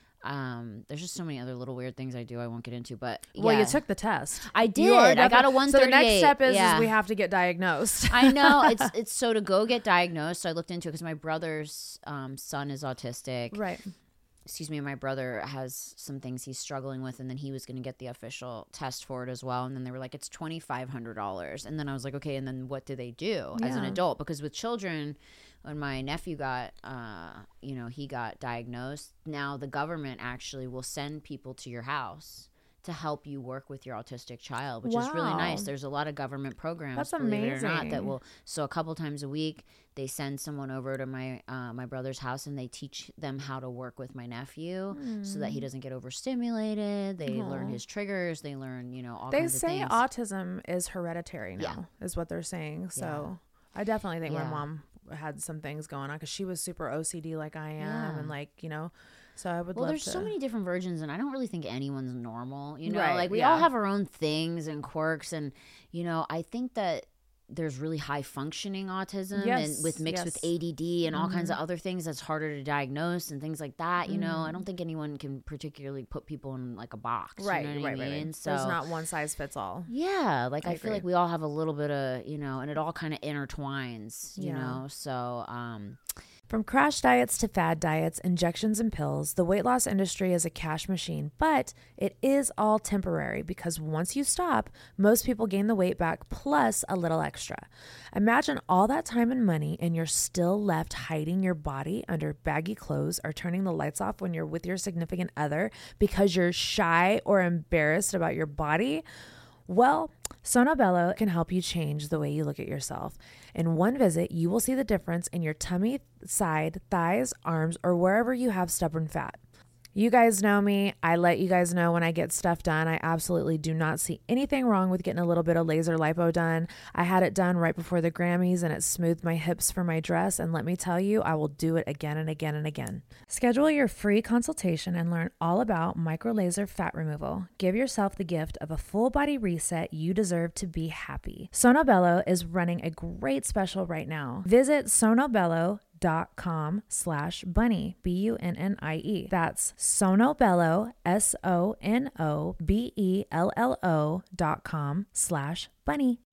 um, there's just so many other little weird things I do I won't get into, but Well, yeah. you took the test. I You did. are I got a definitely- one So the thirty-eight. next step is, yeah. is we have to get diagnosed. I know it's it's so to go get diagnosed. So I looked into it because my brother's um, son is autistic. Right. Excuse me. My brother has some things he's struggling with, and then he was going to get the official test for it as well. And then they were like, it's twenty five hundred dollars. And then I was like, okay. And then what do they do as an Yeah. adult? Because with children, when my nephew got, uh, you know, he got diagnosed. Now the government actually will send people to your house to help you work with your autistic child, which is really nice. Wow. There's a lot of government programs, That's believe it or not, that amazing. will. So a couple times a week, they send someone over to my uh, my brother's house, and they teach them how to work with my nephew, so that he Mm. doesn't get overstimulated. They learn his triggers. They learn, you know, all They kinds say of things. autism is hereditary now, Yeah. is what they're saying. So I definitely think my Yeah. mom had some things going on because she was super O C D like I am. Yeah. And like, you know, so I would Well, love there's to. so many different versions, and I don't really think anyone's normal. You know, Right, like we yeah. all have our own things and quirks, and you know, I think that there's really high functioning autism, Yes, and with mixed with yes. Mm-hmm. A D D and all kinds of other things that's harder to diagnose and things like that. You know, Mm. I don't think anyone can particularly put people in like a box. Right, you know what right, I right, mean? right. So There's not one size fits all. yeah, like I I, feel agree. like we all have a little bit of, you know, and it all kind of intertwines, you Yeah. know. So, um, From crash diets to fad diets, injections and pills, the weight loss industry is a cash machine, but it is all temporary because once you stop, most people gain the weight back plus a little extra. Imagine all that time and money and you're still left hiding your body under baggy clothes or turning the lights off when you're with your significant other because you're shy or embarrassed about your body. Well, Sono Bello can help you change the way you look at yourself. In one visit, you will see the difference in your tummy, side, thighs, arms, or wherever you have stubborn fat. You guys know me. I let you guys know when I get stuff done. I absolutely do not see anything wrong with getting a little bit of laser lipo done. I had it done right before the Grammys and it smoothed my hips for my dress. And let me tell you, I will do it again and again and again. Schedule your free consultation and learn all about micro laser fat removal. Give yourself the gift of a full body reset. You deserve to be happy. Sono Bello is running a great special right now. Visit sonobello.com dot com slash bunny, B U N N I E. That's Sonobello, S O N O B E L L O dot com slash bunny.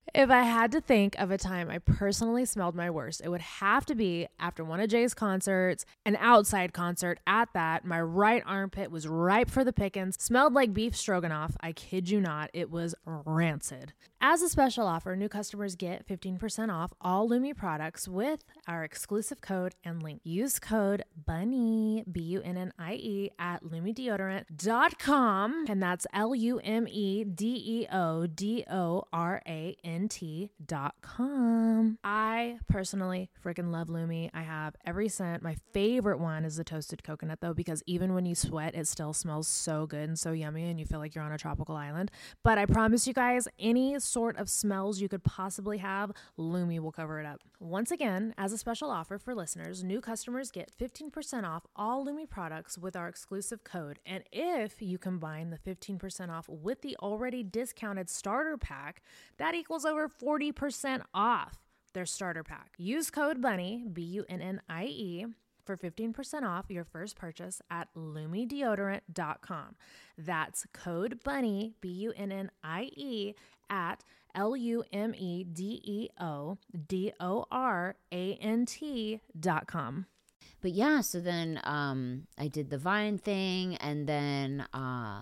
If I had to think of a time I personally smelled my worst, it would have to be after one of Jay's concerts, an outside concert at that. My right armpit was ripe for the pickings, smelled like beef stroganoff. I kid you not, it was rancid. As a special offer, new customers get fifteen percent off all Lumi products with our exclusive code and link. Use code BUNNIE, B U N N I E, at lumi deodorant dot com, and that's L U M E D E O D O R A N T dot com. I personally freaking love Lumi. I have every scent. My favorite one is the toasted coconut, though, because even when you sweat, it still smells so good and so yummy, and you feel like you're on a tropical island. But I promise you guys, any sort of smells you could possibly have, Lumi will cover it up. Once again, as a special offer for listeners, new customers get fifteen percent off all Lumi products with our exclusive code. And if you combine the fifteen percent off with the already discounted starter pack, that equals over forty percent off their starter pack. Use code BUNNIE, B U N N I E, for fifteen percent off your first purchase at lumi deodorant dot com. That's code BUNNIE, B U N N I E, at L U M E D E O D O R A N T dot com. But yeah, so then um, I did the Vine thing, and then uh,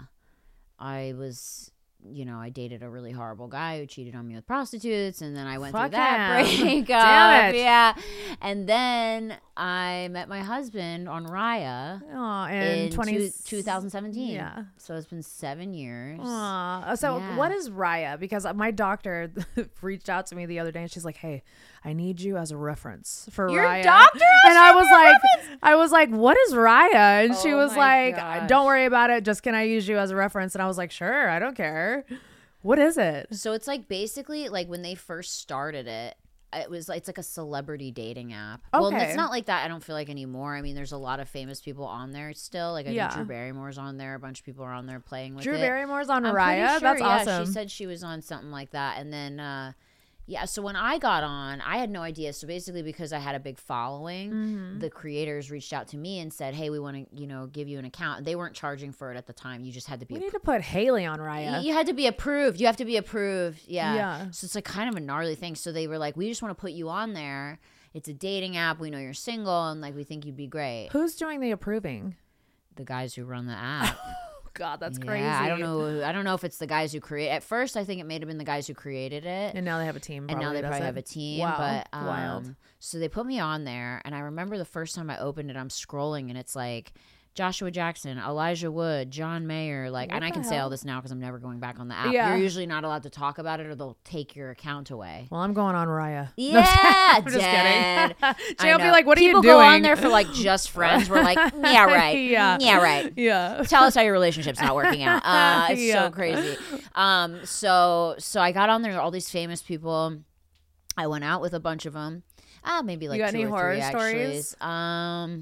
I was... you know, I dated a really horrible guy who cheated on me with prostitutes, and then I went Fuck through that him. breakup. Damn it. Yeah. And then I met my husband on Raya Oh, in, in twenty two, twenty seventeen. Yeah. So it's been seven years. Aw. So Yeah. what is Raya? Because my doctor reached out to me the other day and she's like, hey, I need you as a reference for Your Raya. doctor asked And you I for was a like, reference? I was like, what is Raya? And she Oh was my like, gosh. don't worry about it. Just can I use you as a reference? And I was like, sure, I don't care. What is it? So it's like basically like when they first started it, it was like, it's like a celebrity dating app. Well, Okay. it's not like that, I don't feel like, anymore. I mean, there's a lot of famous people on there still. Like I Yeah. think Drew Barrymore's on there. A bunch of people are on there playing with Drew it. Barrymore's on I'm pretty Raya? sure, That's yeah, awesome. She said she was on something like that. And then, uh, yeah, so when I got on, I had no idea. So basically, because I had a big following, Mm-hmm. the creators reached out to me and said, hey, we want to, you know, give you an account. They weren't charging for it at the time. You just had to be We appro- need to put Haley on Raya. You had to be approved. You have to be approved. Yeah. Yeah. So it's like kind of a gnarly thing. So they were like, we just want to put you on there. It's a dating app. We know you're single, and like we think you'd be great. Who's doing the approving? The guys who run the app. God, that's Yeah, crazy. I don't know. I don't know if it's the guys who create. At first, I think it may have been the guys who created it. And now they have a team. And now they does probably it. have a team. Wow. But um, Wild. So they put me on there, and I remember the first time I opened it, I'm scrolling, and it's like Joshua Jackson, Elijah Wood, John Mayer, like, What and I the can say all hell? this now because I'm never going back on the app. Yeah. You're usually not allowed to talk about it, or they'll take your account away. Well, I'm going on Raya. Yeah, I'm just dead. kidding. I Jay will be know. like, what are People you doing? go on there for like just friends. We're like, yeah, right. Yeah. Yeah, right. Yeah. Tell us how your relationship's not working out. Uh, it's Yeah. so crazy. Um, so so I got on there, all these famous people. I went out with a bunch of them. Ah, maybe like got two any or horror three, stories? Actually. Um,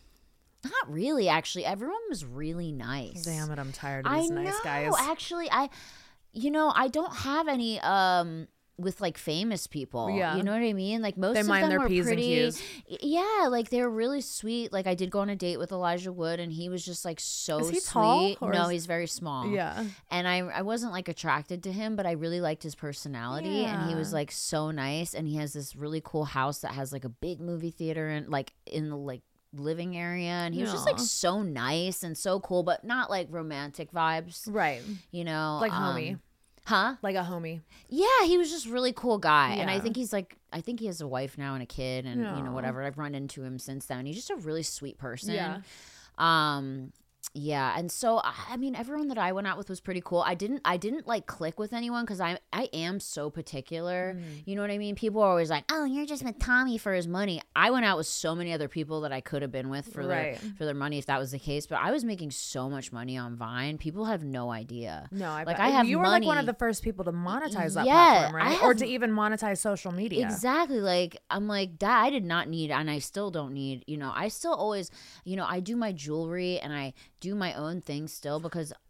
not really. Actually, everyone was really nice. Damn it, I'm tired of I these know. nice guys. Actually, I, you know, I don't have any um with like famous people. Yeah. You know what I mean? Like most They of mind them their were P's and pretty. Q's. Yeah, like they were really sweet. Like I did go on a date with Elijah Wood, and he was just like so Is he sweet. tall, or No, is- he's very small. Yeah. And I I wasn't like attracted to him, but I really liked his personality, and he was Yeah. like so nice. And he has this really cool house that has like a big movie theater and like in the like living area, and he was just like Aw. so nice and so cool, but not like romantic vibes, Right. you know, Like um, homie. huh? Like a homie. Yeah, he was just a really cool guy, and I Yeah. think he's like, I think he has a wife now and a kid, and you know Aw. whatever. I've run into him since then. He's just a really sweet person. Yeah. Um. Yeah, and so I I mean, everyone that I went out with was pretty cool. I didn't, I didn't like click with anyone because I, I am so particular. Mm. You know what I mean? People are always like, "Oh, you're just with Tommy for his money." I went out with so many other people that I could have been with for Right. their for their money if that was the case. But I was making so much money on Vine. People have no idea. No, I Like, bet. I have You were like one of money. the first people to monetize that Yeah, platform, I right? Or have- to even monetize social media. Exactly. Like, I'm like, that I did not need, and I still don't need, you know, I still always, you know, I do my jewelry and I do my own thing still because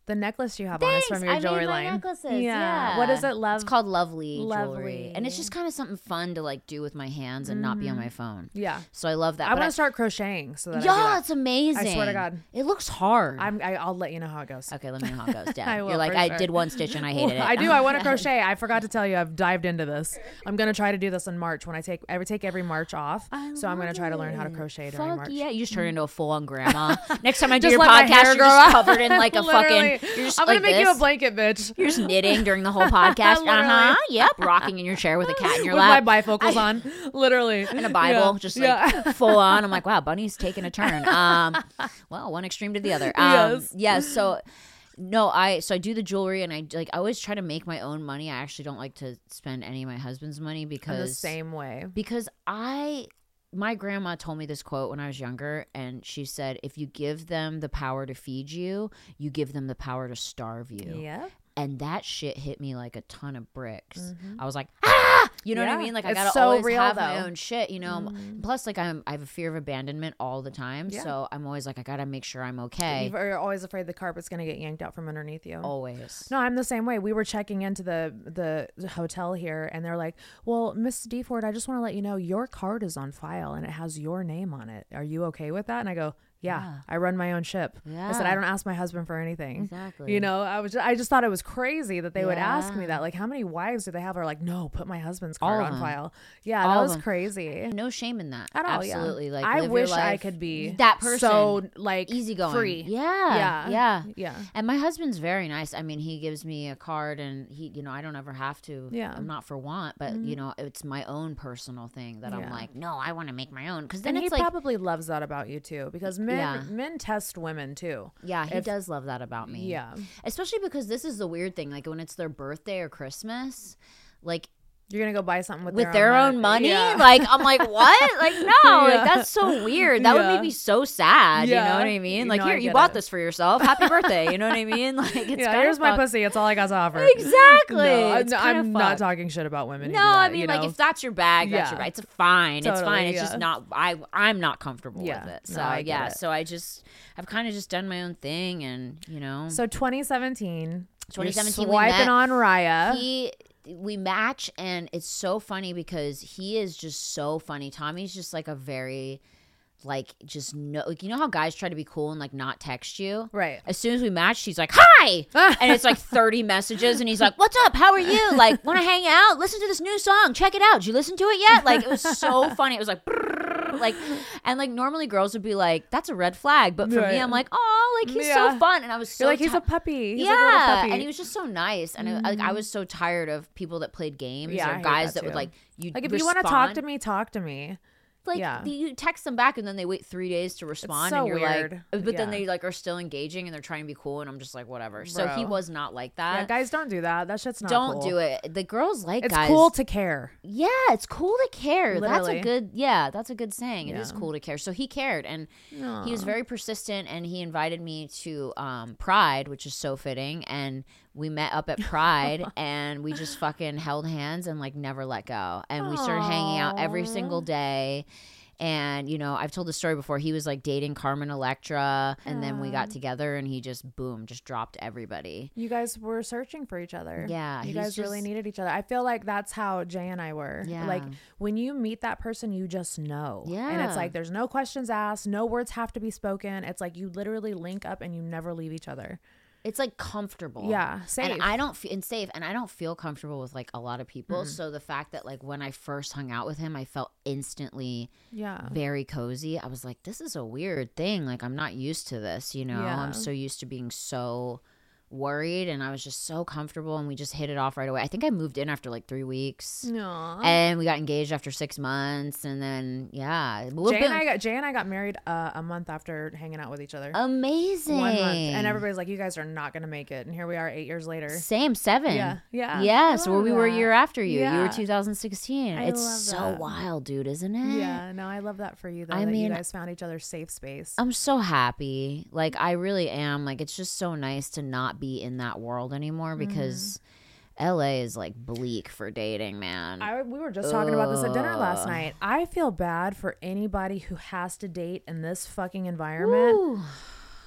The necklace you have on is Thanks. from your I jewelry made my line. necklaces. Yeah. Yeah. What is it? Love. It's called Lovely, Lovely. Jewelry, and it's just kind of something fun to like do with my hands and not be on my phone. Yeah. So I love that. I But want to start crocheting so that I do Yeah, that. it's amazing. I swear to God. it looks hard. I'm, I, I'll let you know how it goes. okay, let me know how it goes. Dad. I will, You're like, for I sure. did one stitch and I hated it. I do. I want to crochet. I forgot to tell you. I've dived into this. I'm gonna try to do this in March when I take. I take every March off. I so I'm gonna love try to learn how to it. crochet during Fuck March. yeah, you just turn into a full-on grandma. Next time I do Just your let my hair podcast, you're grow just out. covered in like a Literally. fucking. You're just I'm gonna like make this. you a blanket, bitch. You're just knitting during the whole podcast. Literally. uh huh. Yep. Rocking in your chair with a cat in your With lap. my bifocals on, literally, and a Bible, Yeah. just like Yeah. full on. I'm like, wow, Bunny's taking a turn. Um, well, one extreme to the other. Um, Yes. yeah. So, no, I so I do the jewelry, and I like I always try to make my own money. I actually don't like to spend any of my husband's money because I'm the same way. because I. My grandma told me this quote when I was younger, and she said, if you give them the power to feed you, you give them the power to starve you. Yeah. And that shit hit me like a ton of bricks. I was like, ah, you know what I Yeah. mean? Like I It's gotta so always real, have my though. own shit, you know. Plus, like I'm, I have a fear of abandonment all the time, Yeah. so I'm always like, I gotta make sure I'm okay. You've- You're always afraid the carpet's gonna get yanked out from underneath you. Always. No, I'm the same way. We were checking into the, the the hotel here, and they're like, "Well, Miss DeFord, I just want to let you know your card is on file and it has your name on it. Are you okay with that?" And I go, "Yeah, Yeah. I run my own ship." I said, Yeah. "I don't ask my husband for anything." Exactly. You know, I was just, I just thought it was crazy that they would ask me Yeah. that. Like, how many wives do they have? Are like, no, put my husband's All card of on them. file. Yeah, All that of was them. crazy. No shame in that At all, yeah. Absolutely. Like I live wish your I life. could be that person. so like easygoing, free. Yeah, Yeah. yeah, Yeah. And my husband's very nice. I mean, he gives me a card, and he, you know, I don't ever have to. Yeah. I'm not for want, but you know, it's my own personal thing that I'm Yeah. like, no, I want to make my own. Because then And he it's like, probably loves that about you too, because men Yeah. men test women too. yeah, he if- does love that about me. Yeah. especially because this is the weird thing. Like when it's their birthday or Christmas, like. You're gonna go buy something with, With their own money, Yeah. like I'm like, what? Like no, Yeah. like that's so weird. That would Yeah. make me so sad. You Yeah. know what I mean? You Like know, I here, you get bought it. this for yourself. Happy birthday. You know what I mean? Like it's yeah, kinda here's my fucked. pussy. It's all I got to offer. Exactly. No, I'm, It's I'm kinda not fucked. talking shit about women. who No, do that, I mean, you like know? if that's your bag, that's Yeah. your bag. It's fine. it's Totally, fine. It's just yeah. not. I I'm not comfortable Yeah. with it. No, So I get yeah. it. So I just I've kind of just done my own thing, and you know, So twenty seventeen, twenty seventeen, you're we swiping met. on Raya. he we match, and it's so funny because he is just so funny. Tommy's just like a very like just no like you know how guys try to be cool and like not text you. Right. As soon as we matched, she's like, "Hi," and it's like thirty messages, and he's like, "What's up? How are you? Like, want to hang out? Listen to this new song. Check it out. Did you listen to it yet?" Like, it was so funny. It was like, brrr, like, and like normally girls would be like, "That's a red flag," but for Right. me, I'm like, "Oh, like he's Yeah. so fun," and I was so You're like, he's ti- a puppy. He's yeah, like a little puppy. and he was just so nice, and I, like I was so tired of people that played games Yeah, I or hate guys that that would too. like you like, if respond. you want to talk to me, talk to me. like yeah. the- you text them back and then they wait three days to respond, so and you're weird. like, but Yeah. then they like are still engaging and they're trying to be cool, and I'm just like, whatever. So he Bro. was not like that. Yeah, guys, don't do that. That shit's not Don't cool. do it. The girls like It's guys. cool to care. Yeah, it's cool to care. That's Literally. a good. Yeah, that's a good saying. It is Yeah. cool to care. So he cared, and he was very persistent, and he invited me to um, Pride, which is so fitting. And we met up at Pride, and we just fucking held hands and like never let go. And we started hanging out every single day. And, you know, I've told the story before. He was like dating Carmen Electra, and then we got together, and he just, boom, just dropped everybody. You guys were searching for each other. Yeah, You he's guys really just- needed each other. I feel like that's how Jay and I were. Yeah. Like when you meet that person, you just know. And Yeah. it's like there's no questions asked, no words have to be spoken. It's like you literally link up and you never leave each other. It's like comfortable. Yeah, safe. And I don't feel and safe, and I don't feel comfortable with like a lot of people. So the fact that like when I first hung out with him, I felt instantly Yeah. very cozy. I was like, this is a weird thing. Like I'm not used to this, you know. Yeah. I'm so used to being so worried, and I was just so comfortable, and we just hit it off right away. I think I moved in after like three weeks. No. And we got engaged after six months, and then yeah, we've Jay been- and I got Jay and I got married uh, a month after hanging out with each other. amazing. One month, and everybody's like, "You guys are not gonna make it," and here we are, eight years later. Same seven. Yeah, yeah. Yeah. I So where love we were a that. year after you. You were Yeah. two thousand sixteen. I it's love so that. wild, dude, isn't it? Yeah, no, I love that for you though. I that mean- you guys found each other's safe space. I'm so happy. Like I really am. Like it's just so nice to not be in that world anymore, because L A is like bleak for dating, man. I, we were just talking about this at dinner last Ugh. night. I feel bad for anybody who has to date in this fucking environment. Ooh.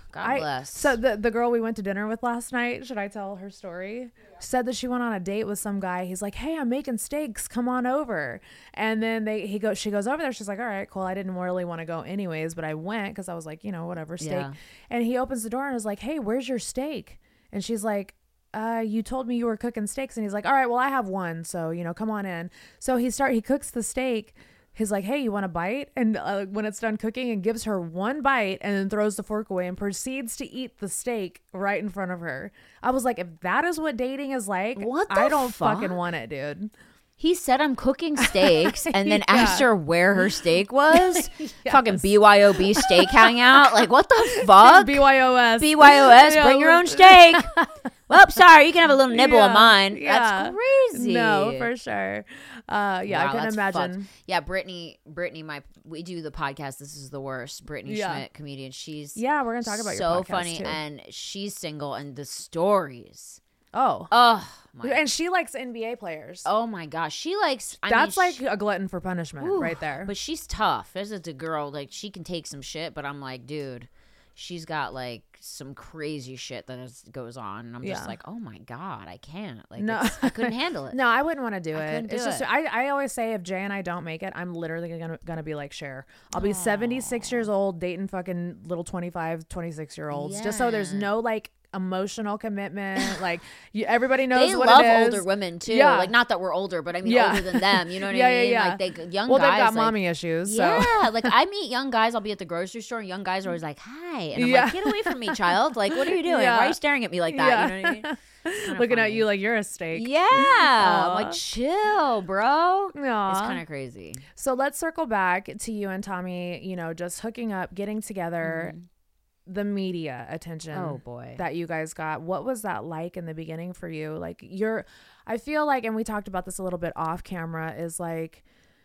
God I, bless. So the the girl we went to dinner with last night, should I tell her story? Yeah. Said that she went on a date with some guy. He's like, "Hey, I'm making steaks. Come on over." And then they he goes, she goes over there. She's like, "All right, cool. I didn't really want to go anyways, but I went because I was like, you know, whatever, steak." Yeah. And he opens the door and is like, "Hey, where's your steak?" And she's like, uh, you told me you were cooking steaks. And he's like, "All right, well, I have one. So, you know, come on in." So he start, he cooks the steak. He's like, "Hey, you want a bite?" And uh, when it's done cooking, and gives her one bite and then throws the fork away and proceeds to eat the steak right in front of her. I was like, if that is what dating is like, what the I don't fuck? fucking want it, dude. He said, "I'm cooking steaks," and then yeah. asked her where her steak was. Yes. Fucking B Y O B steak hangout. Like, what the fuck? B Y O S. B Y O S, bring your own steak. Well, sorry, you can have a little nibble yeah. of mine. Yeah. That's crazy. No, for sure. Uh, yeah, wow, I can imagine. Fucked. Yeah, Brittany, Brittany, my we do the podcast. This is the worst. Brittany yeah. Schmidt, comedian. She's yeah, we're gonna talk about so your podcast funny, too. and she's single, and the stories. Oh, oh, my. And she likes N B A players. Oh my gosh, she likes. I That's mean, like she, a glutton for punishment, ooh, right there. But she's tough. This is a girl. Like, she can take some shit, but I'm like, dude, she's got like some crazy shit that is, goes on, and I'm yeah. just like, oh my god, I can't. Like, no, I couldn't handle it. No, I wouldn't want to do I it. do It's just it. I, I always say if Jay and I don't make it, I'm literally gonna gonna be like Cher. I'll be Aww. seventy-six years old dating fucking little twenty-five, twenty-six year olds, yeah. just so there's no like emotional commitment. Like, you, everybody knows they what love it is. older women too. Yeah. Like, not that we're older, but I mean yeah. older than them. You know what yeah, I mean? Yeah, yeah. Like, they young well, guys. Well, they've got like, mommy issues. So. Yeah. Like, I meet young guys. I'll be at the grocery store, and young guys are always like, "Hi," and I'm yeah. like, "Get away from me, child! Like, what are you doing? Yeah. Why are you staring at me like that?" Yeah. You know what I mean? Looking funny. at you like you're a steak. Yeah. I'm like, chill, bro. Aww. It's kind of crazy. So let's circle back to you and Tommy. You know, just hooking up, getting together. Mm-hmm. The media attention oh boy that you guys got, what was that like in the beginning for you? Like, you're I feel like, and we talked about this a little bit off camera, is like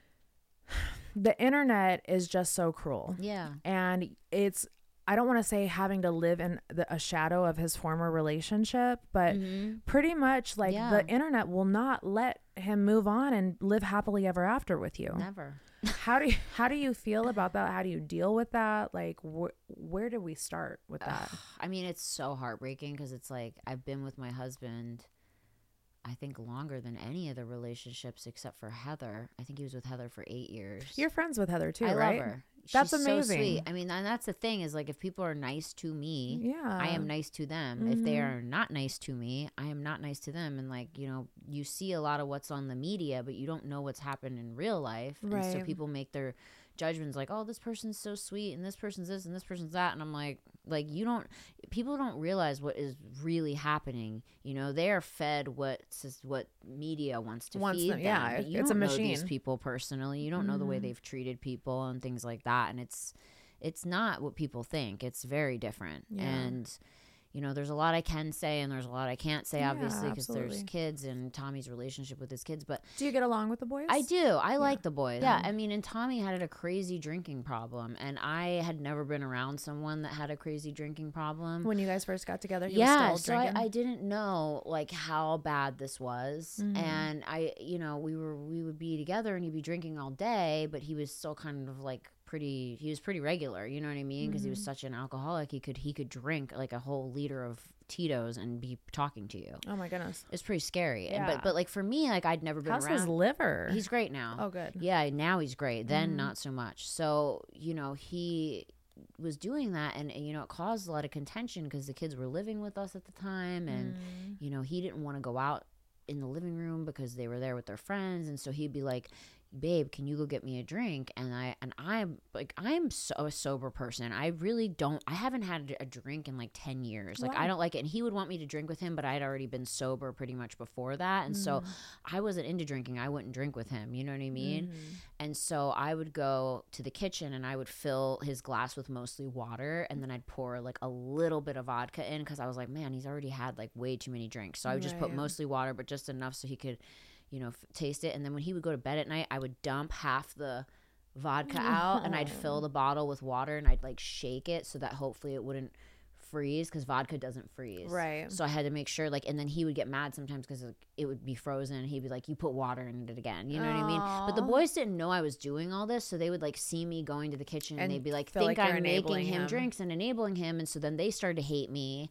the internet is just so cruel. Yeah. And it's, I don't want to say having to live in the, a shadow of his former relationship, but mm-hmm. pretty much like yeah. the internet will not let him move on and live happily ever after with you. Never. How do you, how do you feel about that? How do you deal with that? Like, wh- where do we start with that? Ugh, I mean, it's so heartbreaking because it's like I've been with my husband, I think, longer than any of the relationships except for Heather. I think he was with Heather for eight years. You're friends with Heather too, I right? love her. That's She's amazing. So sweet. I mean, and that's the thing is like if people are nice to me, yeah. I am nice to them. Mm-hmm. If they are not nice to me, I am not nice to them. And like, you know, you see a lot of what's on the media, but you don't know what's happened in real life. Right. And so people make their judgments like, oh, this person's so sweet and this person's this and this person's that. And I'm like, like you don't, people don't realize what is really happening. You know, they are fed what what media wants to wants feed them. them. Yeah, but you it's don't a know machine. these people personally. You don't mm-hmm. know the way they've treated people and things like that. And it's, it's not what people think. It's very different. Yeah. And, you know, there's a lot I can say and there's a lot I can't say, yeah, obviously, because there's absolutely. kids and Tommy's relationship with his kids. But do you get along with the boys? I do. I yeah. like the boys. Yeah. I mean, and Tommy had a crazy drinking problem. And I had never been around someone that had a crazy drinking problem. When you guys first got together, he yeah, was still so drinking? I, I didn't know, like, how bad this was. Mm-hmm. And I, you know, we were we would be together and he'd be drinking all day, but he was still kind of, like, pretty he was pretty regular, you know what I mean, because mm-hmm. he was such an alcoholic. He could he could drink like a whole liter of Tito's and be talking to you. Oh my goodness, it's pretty scary. Yeah. And, but but like for me, like I'd never been How's around his liver? He's great now. Oh good. Yeah, now he's great. Then mm-hmm. not so much. So you know he was doing that, and, and you know it caused a lot of contention because the kids were living with us at the time, and mm. you know he didn't want to go out in the living room because they were there with their friends, and so he'd be like, babe, can you go get me a drink? And I and I'm like I'm so a sober person. I really don't I haven't had a drink in like ten years. Like wow. I don't like it. And he would want me to drink with him, but I'd already been sober pretty much before that. And mm. so I wasn't into drinking. I wouldn't drink with him, you know what I mean? Mm-hmm. And so I would go to the kitchen and I would fill his glass with mostly water, and then I'd pour like a little bit of vodka in because I was like, man, he's already had like way too many drinks. So I would just right. put mostly water, but just enough so he could, you know, f- taste it. And then when he would go to bed at night, I would dump half the vodka out and I'd fill the bottle with water and I'd like shake it so that hopefully it wouldn't freeze because vodka doesn't freeze. Right. So I had to make sure, like, and then he would get mad sometimes because like, it would be frozen. He'd be like, you put water in it again. You know Aww. what I mean? But the boys didn't know I was doing all this. So they would like see me going to the kitchen and, And they'd be like, feel think like you're I'm making enabling him him. drinks and enabling him. And so then they started to hate me.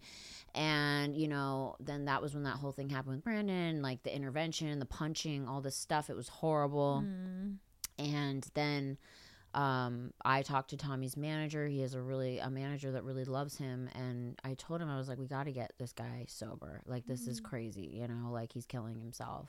And, you know, then that was when that whole thing happened with Brandon, like the intervention, the punching, all this stuff. It was horrible. Mm. And then um, I talked to Tommy's manager. He has a really, a manager that really loves him. And I told him, I was like, we got to get this guy sober. Like, this mm. is crazy, you know, like he's killing himself.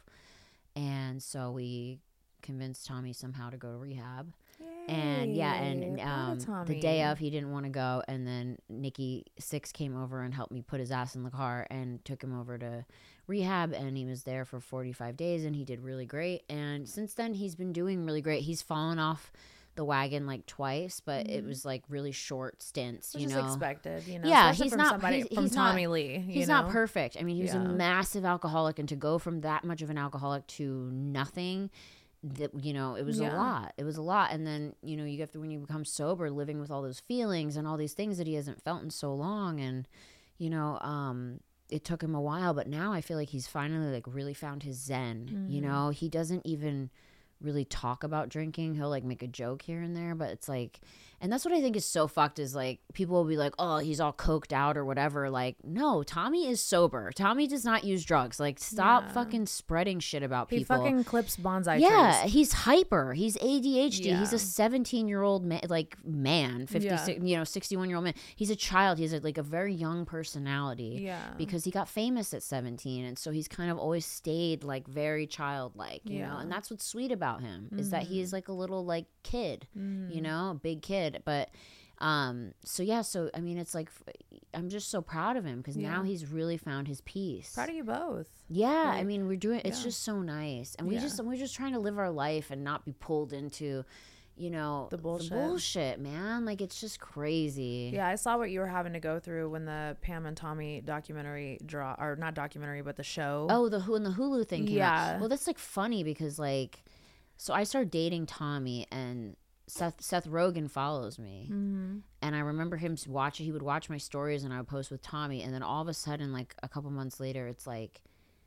And so we convinced Tommy somehow to go to rehab. Yay. And yeah, and um, the day Tommy. of, he didn't want to go. And then Nikki Six came over and helped me put his ass in the car and took him over to rehab. And he was there for forty-five days and he did really great. And since then, he's been doing really great. He's fallen off the wagon like twice, but Mm-hmm. it was like really short stints, Which you is know. expected, you know. Yeah, especially he's from not- somebody he's- from he's Tommy not- Lee. You He's know? not perfect. I mean, he was Yeah. a massive alcoholic, and to go from that much of an alcoholic to nothing, that you know, it was Yeah. a lot. It was a lot. And then, you know, you have to, when you become sober, living with all those feelings and all these things that he hasn't felt in so long, and you know, um, it took him a while, but now I feel like he's finally like really found his zen. Mm-hmm. You know, he doesn't even really talk about drinking. He'll like make a joke here and there, but it's like, and that's what I think is so fucked is like people will be like, oh, he's all coked out or whatever. Like, no, Tommy is sober. Tommy does not use drugs. Like, stop Yeah. fucking spreading shit about He people. fucking clips bonsai yeah, trees. he's hyper. He's A D H D. He's Yeah. a seventeen-year-old man, like man, fifty, Yeah. you know, sixty-one-year-old man. He's a child. He's a, like a very young personality. Yeah. Because he got famous at seventeen, and so he's kind of always stayed like very childlike, you know. Yeah. And that's what's sweet about him is that he is like a little like kid, you know, a big kid, but. Um. So yeah. So I mean, it's like I'm just so proud of him because now Yeah. he's really found his peace. Proud of you both. Yeah, I Like, mean, we're doing. It's yeah. just so nice, and we Yeah. just we're just trying to live our life and not be pulled into, you know, The bullshit. bullshit, man. Like it's just crazy. Yeah, I saw what you were having to go through when the Pam and Tommy documentary draw, or not documentary, but the show. Oh, the when the Hulu thing came Yeah. out. Well, that's like funny because like, so I started dating Tommy and. Seth Seth Rogen follows me, Mm-hmm. and I remember him watching. He would watch my stories, and I would post with Tommy. And then all of a sudden, like a couple months later, it's like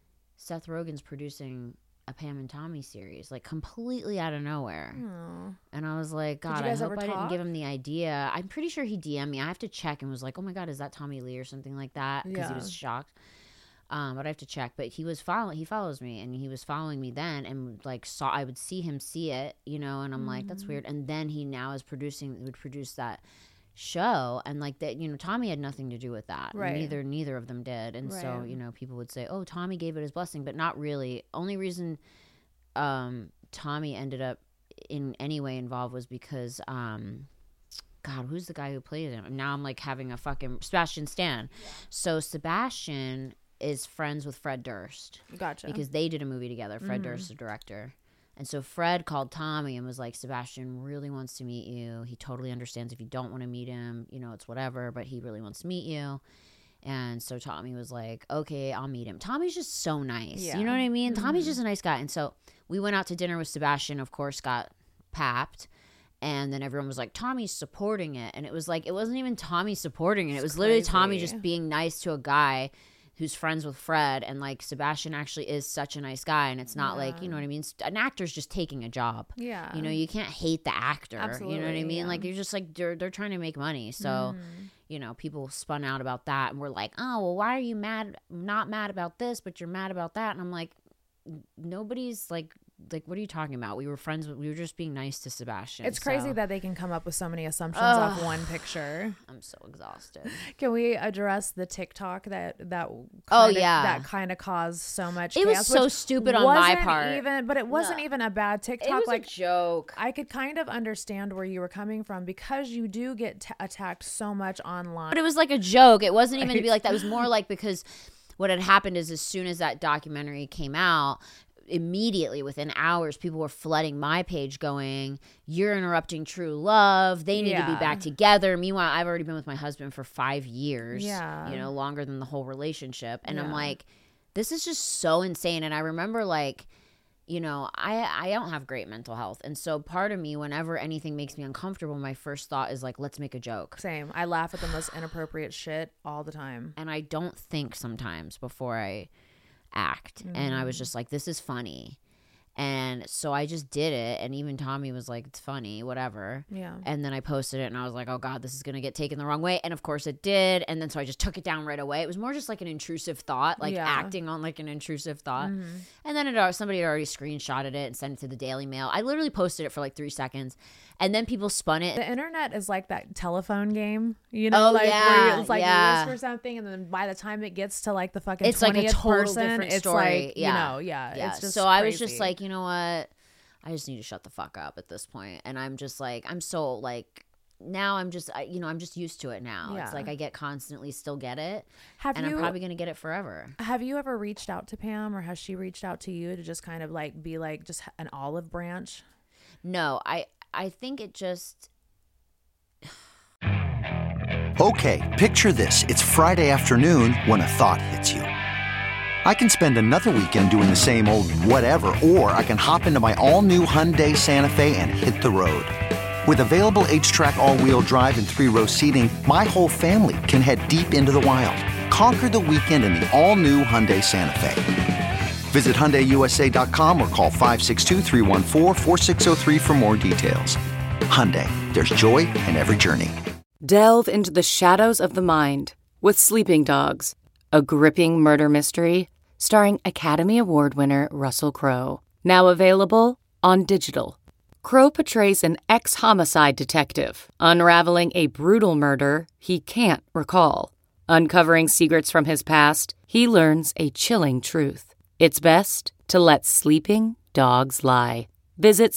Seth Rogen's producing a Pam and Tommy series, like completely out of nowhere. Oh. And I was like, God, you I guys hope ever I didn't talk? give him the idea. I'm pretty sure he D M'd me. I have to check and was like, oh my God, is that Tommy Lee or something like that? Because he Yeah. was shocked. Um, but I have to check. But he was following. He follows me, and he was following me then, and like saw. I would see him see it, you know, and I'm like, that's Mm-hmm. weird. And then he now is producing. Would produce that show, and like that, you know, Tommy had nothing to do with that. Right. Neither neither of them did, and so Right. you know, people would say, oh, Tommy gave it his blessing, but not really. Only reason, um, Tommy ended up in any way involved was because, um. God, who's the guy who played him? Now I'm like having a fucking Sebastian Stan. Yeah. So Sebastian is friends with Fred Durst Gotcha. because they did a movie together. Fred Mm-hmm. Durst, the director. And so Fred called Tommy and was like, Sebastian really wants to meet you. He totally understands if you don't want to meet him, you know, it's whatever, but he really wants to meet you. And so Tommy was like, okay, I'll meet him. Tommy's just so nice. Yeah. You know what I mean? Mm-hmm. Tommy's just a nice guy. And so we went out to dinner with Sebastian, of course, got papped. And then everyone was like, Tommy's supporting it. And it was like, it wasn't even Tommy supporting it. It was literally Tommy crazy. just being nice to a guy who's friends with Fred. And like Sebastian actually is such a nice guy. And it's not Yeah. like, you know what I mean? An actor's just taking a job. Yeah. You know, you can't hate the actor. You know what I Absolutely, mean? yeah. Like you're just like, they're, they're trying to make money. So, Mhm. you know, people spun out about that. And we're like, oh, well, why are you mad? Not mad about this, but you're mad about that. And I'm like, nobody's like, like, what are you talking about? We were friends with, we were just being nice to Sebastian. It's crazy so- that they can come up with so many assumptions Ugh. off one picture. I'm so exhausted. Can we address the TikTok that that Oh, kinda- yeah. that kind of caused so much It was chaos, so which stupid on my wasn't part. even, but it wasn't No. even a bad TikTok. It was like a joke. I could kind of understand where you were coming from because you do get t- attacked so much online. But it was like a joke. It wasn't even to be Right. like that. It was more like because what had happened is as soon as that documentary came out, immediately within hours, people were flooding my page going, you're interrupting true love. They need to be Yeah. back together. Meanwhile, I've already been with my husband for five years, Yeah. you know, longer than the whole relationship. And I'm Yeah. like, this is just so insane. And I remember like, you know, I, I don't have great mental health. And so part of me, whenever anything makes me uncomfortable, my first thought is like, let's make a joke. Same. I laugh at the most inappropriate shit all the time. And I don't think sometimes before I act. Mm. And I was just like, this is funny. And so I just did it. And even Tommy was like, it's funny, whatever. Yeah. And then I posted it and I was like, oh God, this is going to get taken the wrong way. And of course it did. And then so I just took it down right away. It was more just like an intrusive thought, like yeah. acting on like an intrusive thought. Mm-hmm. And then it, somebody had already screenshotted it and sent it to the Daily Mail. I literally posted it for like three seconds. And then people spun it. The internet is like that telephone game, you know, oh, like yeah, where it's like yeah. you whisper something, and then by the time it gets to like the fucking it's like a total person, different it's story. Like, yeah. you know, yeah, yeah. It's just so crazy. I was just like, you know what, I just need to shut the fuck up at this point. And I'm just like, I'm so like, now I'm just, I, you know, I'm just used to it now. Yeah. It's like I get constantly still get it. Have and you, I'm probably going to get it forever. Have you ever reached out to Pam, or has she reached out to you to just kind of like be like just an olive branch? No, I, I think it just... Okay, picture this. It's Friday afternoon when a thought hits you. I can spend another weekend doing the same old whatever, or I can hop into my all-new Hyundai Santa Fe and hit the road. With available H-Track all-wheel drive and three-row seating, my whole family can head deep into the wild. Conquer the weekend in the all-new Hyundai Santa Fe. Visit Hyundai U S A dot com or call five six two, three one four, four six zero three for more details. Hyundai, there's joy in every journey. Delve into the shadows of the mind with Sleeping Dogs, a gripping murder mystery starring Academy Award winner Russell Crowe. Now available on digital. Crowe portrays an ex-homicide detective unraveling a brutal murder he can't recall. Uncovering secrets from his past, he learns a chilling truth. It's best to let sleeping dogs lie. Visit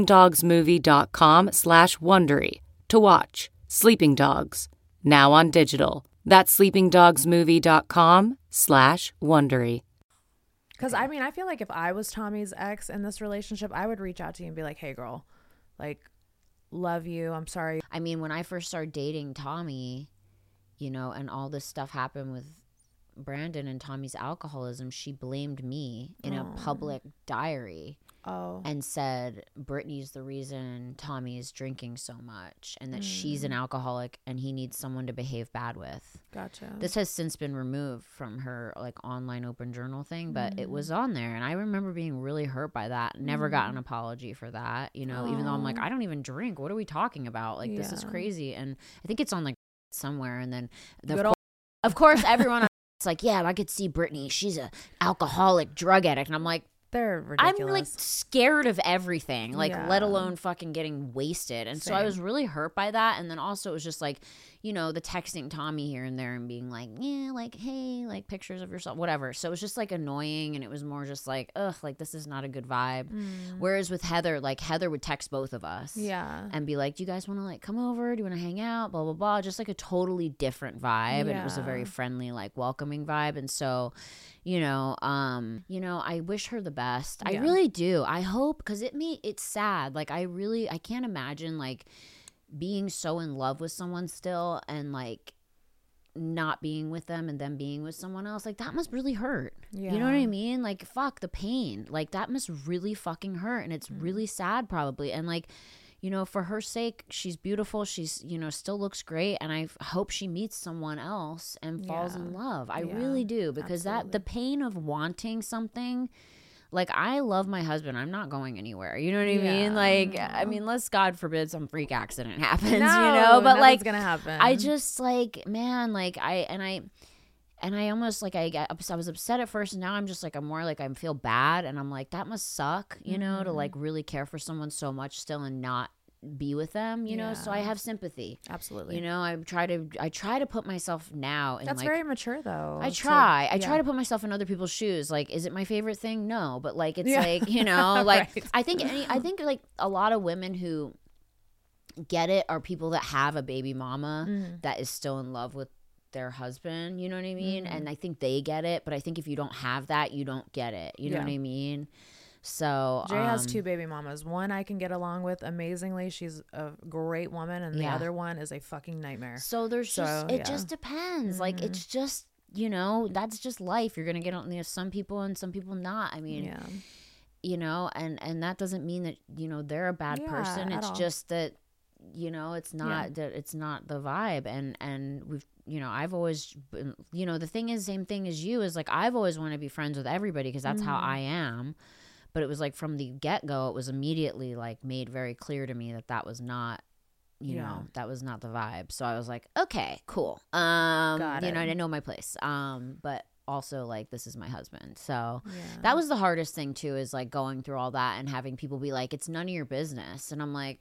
sleepingdogsmovie.com slash Wondery to watch Sleeping Dogs, now on digital. That's sleepingdogsmovie.com slash Wondery. Because, I mean, I feel like if I was Tommy's ex in this relationship, I would reach out to you and be like, hey, girl, like, love you. I'm sorry. I mean, when I first started dating Tommy, you know, and all this stuff happened with Brandon and Tommy's alcoholism, she blamed me in oh. a public diary. Oh. And said Brittany's the reason Tommy is drinking so much, and that mm. she's an alcoholic and he needs someone to behave bad with. Gotcha. This has since been removed from her like online open journal thing, but mm. it was on there, and I remember being really hurt by that. Never mm. got an apology for that, you know, oh. even though I'm like, I don't even drink. What are we talking about? Like, yeah. this is crazy. And I think it's on like somewhere, and then the Good of, old- course, of course everyone it's like, yeah, I could see Brittany. She's a alcoholic drug addict, and I'm like, they're ridiculous. I'm like scared of everything, like yeah. let alone fucking getting wasted. And Same. So I was really hurt by that. And then also it was just like, you know, the texting Tommy here and there and being like, yeah, like, hey, like pictures of yourself, whatever. So it was just like annoying, and it was more just like, ugh, like this is not a good vibe. Mm. Whereas with Heather, like Heather would text both of us, yeah, and be like, do you guys want to like come over? Do you want to hang out? Blah blah blah. Just like a totally different vibe, yeah. and it was a very friendly, like welcoming vibe. And so, you know, um, you know, I wish her the best. Yeah. I really do. I hope, because it me, it's sad. Like I really, I can't imagine like being so in love with someone still and like not being with them and then being with someone else. Like that must really hurt. Yeah. You know what I mean? Like fuck the pain. Like that must really fucking hurt, and it's mm. really sad probably. And like, you know, for her sake, she's beautiful. She's, you know, still looks great. And I hope she meets someone else and falls yeah. in love. I yeah, really do. Because absolutely. that the pain of wanting something, like I love my husband. I'm not going anywhere. You know what I yeah. mean? Like, I mean, unless God forbid some freak accident happens, no, you know, but like, gonna happen. I just like, man, like I, and I, and I almost like I got, I was upset at first, and now I'm just like, I'm more like I feel bad, and I'm like, that must suck, you mm-hmm. know, to like really care for someone so much still and not be with them, you yeah. know. So I have sympathy. Absolutely. You know, I try to I try to put myself now in That's like, very mature though. I try. To, I yeah. try to put myself in other people's shoes. Like, is it my favorite thing? No, but like it's yeah. like, you know, like right. I think any I think like a lot of women who get it are people that have a baby mama mm. that is still in love with their husband, you know what I mean? Mm. And I think they get it, but I think if you don't have that, you don't get it. You know yeah. what I mean? So Jay um, has two baby mamas. One I can get along with amazingly. She's a great woman, and the yeah. other one is a fucking nightmare. So there's so, just it yeah. just depends. Mm-hmm. Like it's just, you know, that's just life. You're gonna get on, you know, some people and some people not. I mean, yeah. you know, and, and that doesn't mean that, you know, they're a bad Yeah, person. at It's all. just that, you know, it's not Yeah. that it's not the vibe. And, and we've, you know, I've always been, you know, the thing is, same thing as you is like, I've always wanted to be friends with everybody because that's how I am. But it was like from the get-go, it was immediately like made very clear to me that that was not, you Yeah. know, that was not the vibe. So I was like, okay, cool. Um, Got you it. know, I didn't know my place. Um, but also like, this is my husband. So Yeah. that was the hardest thing too, is like going through all that and having people be like, it's none of your business. And I'm like,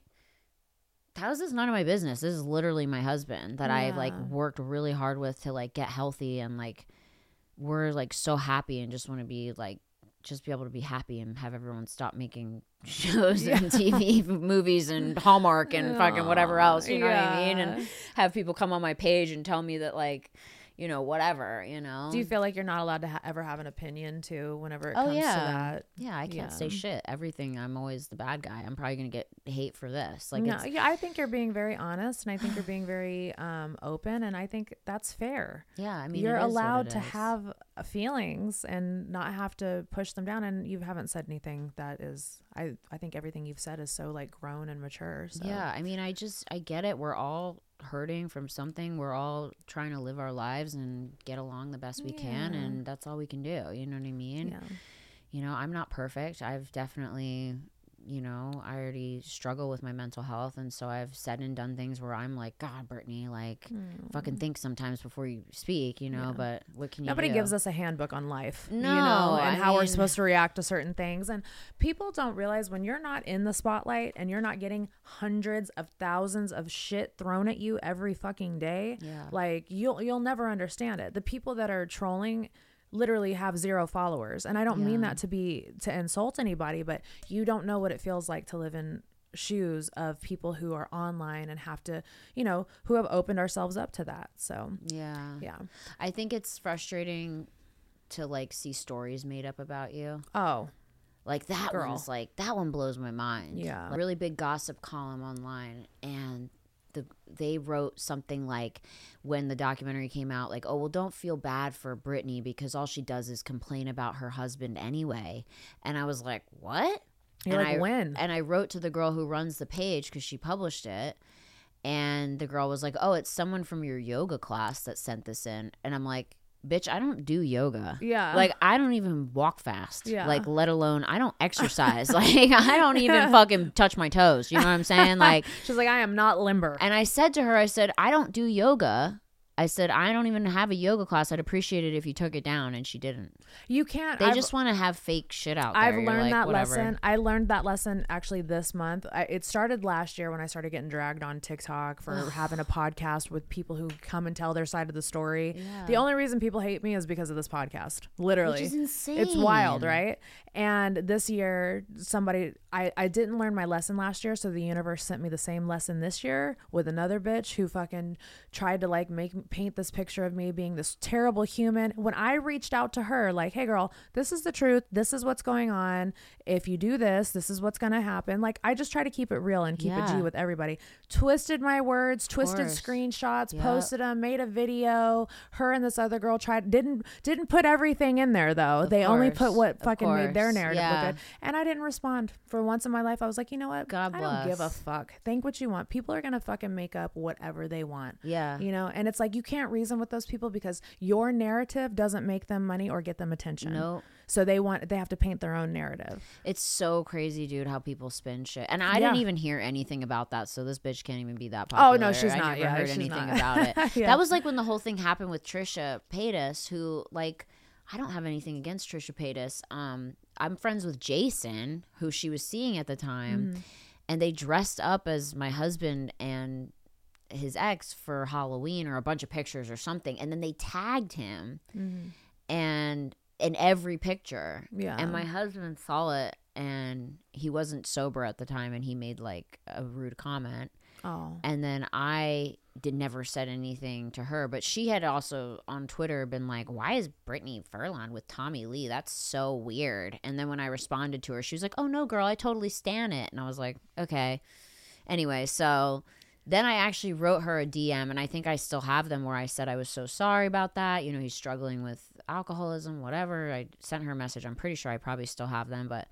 how is this none of my business? This is literally my husband that I've like Yeah. worked really hard with to like get healthy, and like we're like so happy and just want to be like, just be able to be happy and have everyone stop making shows and T V movies and Hallmark and fucking whatever else, you know what I mean? And have people come on my page and tell me that like, you know, whatever, you know. Do you feel like you're not allowed to ha- ever have an opinion too whenever it Oh, comes yeah. to that? Yeah, I can't Yeah. say shit. Everything, I'm always the bad guy. I'm probably going to get hate for this. Like, no, it's, yeah, I think you're being very honest, and I think you're being very um, open, and I think that's fair. yeah, I mean, You're it is what allowed it to is. have uh, feelings and not have to push them down, and you haven't said anything that is. I I think everything you've said is so like grown and mature. So. Yeah, I mean, I just, I get it. We're all hurting from something. We're all trying to live our lives and get along the best we can, Yeah. and that's all we can do. You know what I mean? Yeah. You know, I'm not perfect. I've definitely, you know, I already struggle with my mental health, and so I've said and done things where I'm like, God, Brittany, like, fucking think sometimes before you speak, you know, Yeah. but what can you Nobody do? gives us a handbook on life, you No, know, and I how we're mean- supposed to react to certain things. And people don't realize when you're not in the spotlight and you're not getting hundreds of thousands of shit thrown at you every fucking day, Yeah. like you'll you'll never understand it. The people that are trolling literally have zero followers, and I don't mean Yeah. that to be to insult anybody, but you don't know what it feels like to live in shoes of people who are online and have to, you know, who have opened ourselves up to that. So Yeah. yeah. I think it's frustrating to like see stories made up about you. Oh, Like that Girl. one's like, that one blows my mind. Yeah. Like, really big gossip column online, and the they wrote something like, when the documentary came out, like, oh, well, don't feel bad for Brittany because all she does is complain about her husband anyway. And I was like, what? You're and like, I, when? And I wrote to the girl who runs the page because she published it. And the girl was like, oh, it's someone from your yoga class that sent this in. And I'm like, bitch, I don't do yoga. Yeah. Like, I don't even walk fast. Yeah. Like, let alone, I don't exercise. Like, I don't even fucking touch my toes. You know what I'm saying? Like, she's like, I am not limber. and I said to her, I said, I don't do yoga. I said, I don't even have a yoga class. I'd appreciate it if you took it down. And she didn't. You can't. They I've, just want to have fake shit out there. I've You're learned like, that whatever. lesson. I learned that lesson actually this month. I, it started last year when I started getting dragged on TikTok for having a podcast with people who come and tell their side of the story. Yeah. The only reason people hate me is because of this podcast. Literally. Which is insane. It's wild, right? And this year, somebody, I, I didn't learn my lesson last year, so the universe sent me the same lesson this year with another bitch who fucking tried to like make paint this picture of me being this terrible human. When I reached out to her, like, hey girl, this is the truth. This is what's going on. If you do this, this is what's going to happen. Like, I just try to keep it real and keep Yeah. it G with everybody. Twisted my words, twisted course. screenshots, Yep. posted them, made a video. Her and this other girl tried, didn't, didn't put everything in there though. Of they only put course. what Of fucking made their course. narrative Yeah. look good. And I didn't respond. For once in my life, I was like, you know what? God I don't give a bless. fuck. Think what you want. People are going to fucking make up whatever they want. Yeah. You know, and it's like, you can't reason with those people because your narrative doesn't make them money or get them attention. Nope. So they want, they have to paint their own narrative. It's so crazy, dude, how people spin shit. And I Yeah. didn't even hear anything about that, so this bitch can't even be that popular. Oh, no, she's I not. never Yeah, heard she's anything not. about it. Yeah. That was like when the whole thing happened with Trisha Paytas, who, like, I don't have anything against Trisha Paytas. Um, I'm friends with Jason, who she was seeing at the time, Mm-hmm. and they dressed up as my husband and his ex for Halloween or a bunch of pictures or something, and then they tagged him and in every picture. Yeah. And my husband saw it, and he wasn't sober at the time, and he made like a rude comment. Oh. And then I did never said anything to her, but she had also on Twitter been like, why is Brittany Furlan with Tommy Lee? That's so weird. And then when I responded to her, she was like, oh no, girl, I totally stan it. And I was like, okay. Anyway, so then I actually wrote her a D M, and I think I still have them, where I said I was so sorry about that. You know, he's struggling with alcoholism, whatever. I sent her a message. I'm pretty sure I probably still have them, but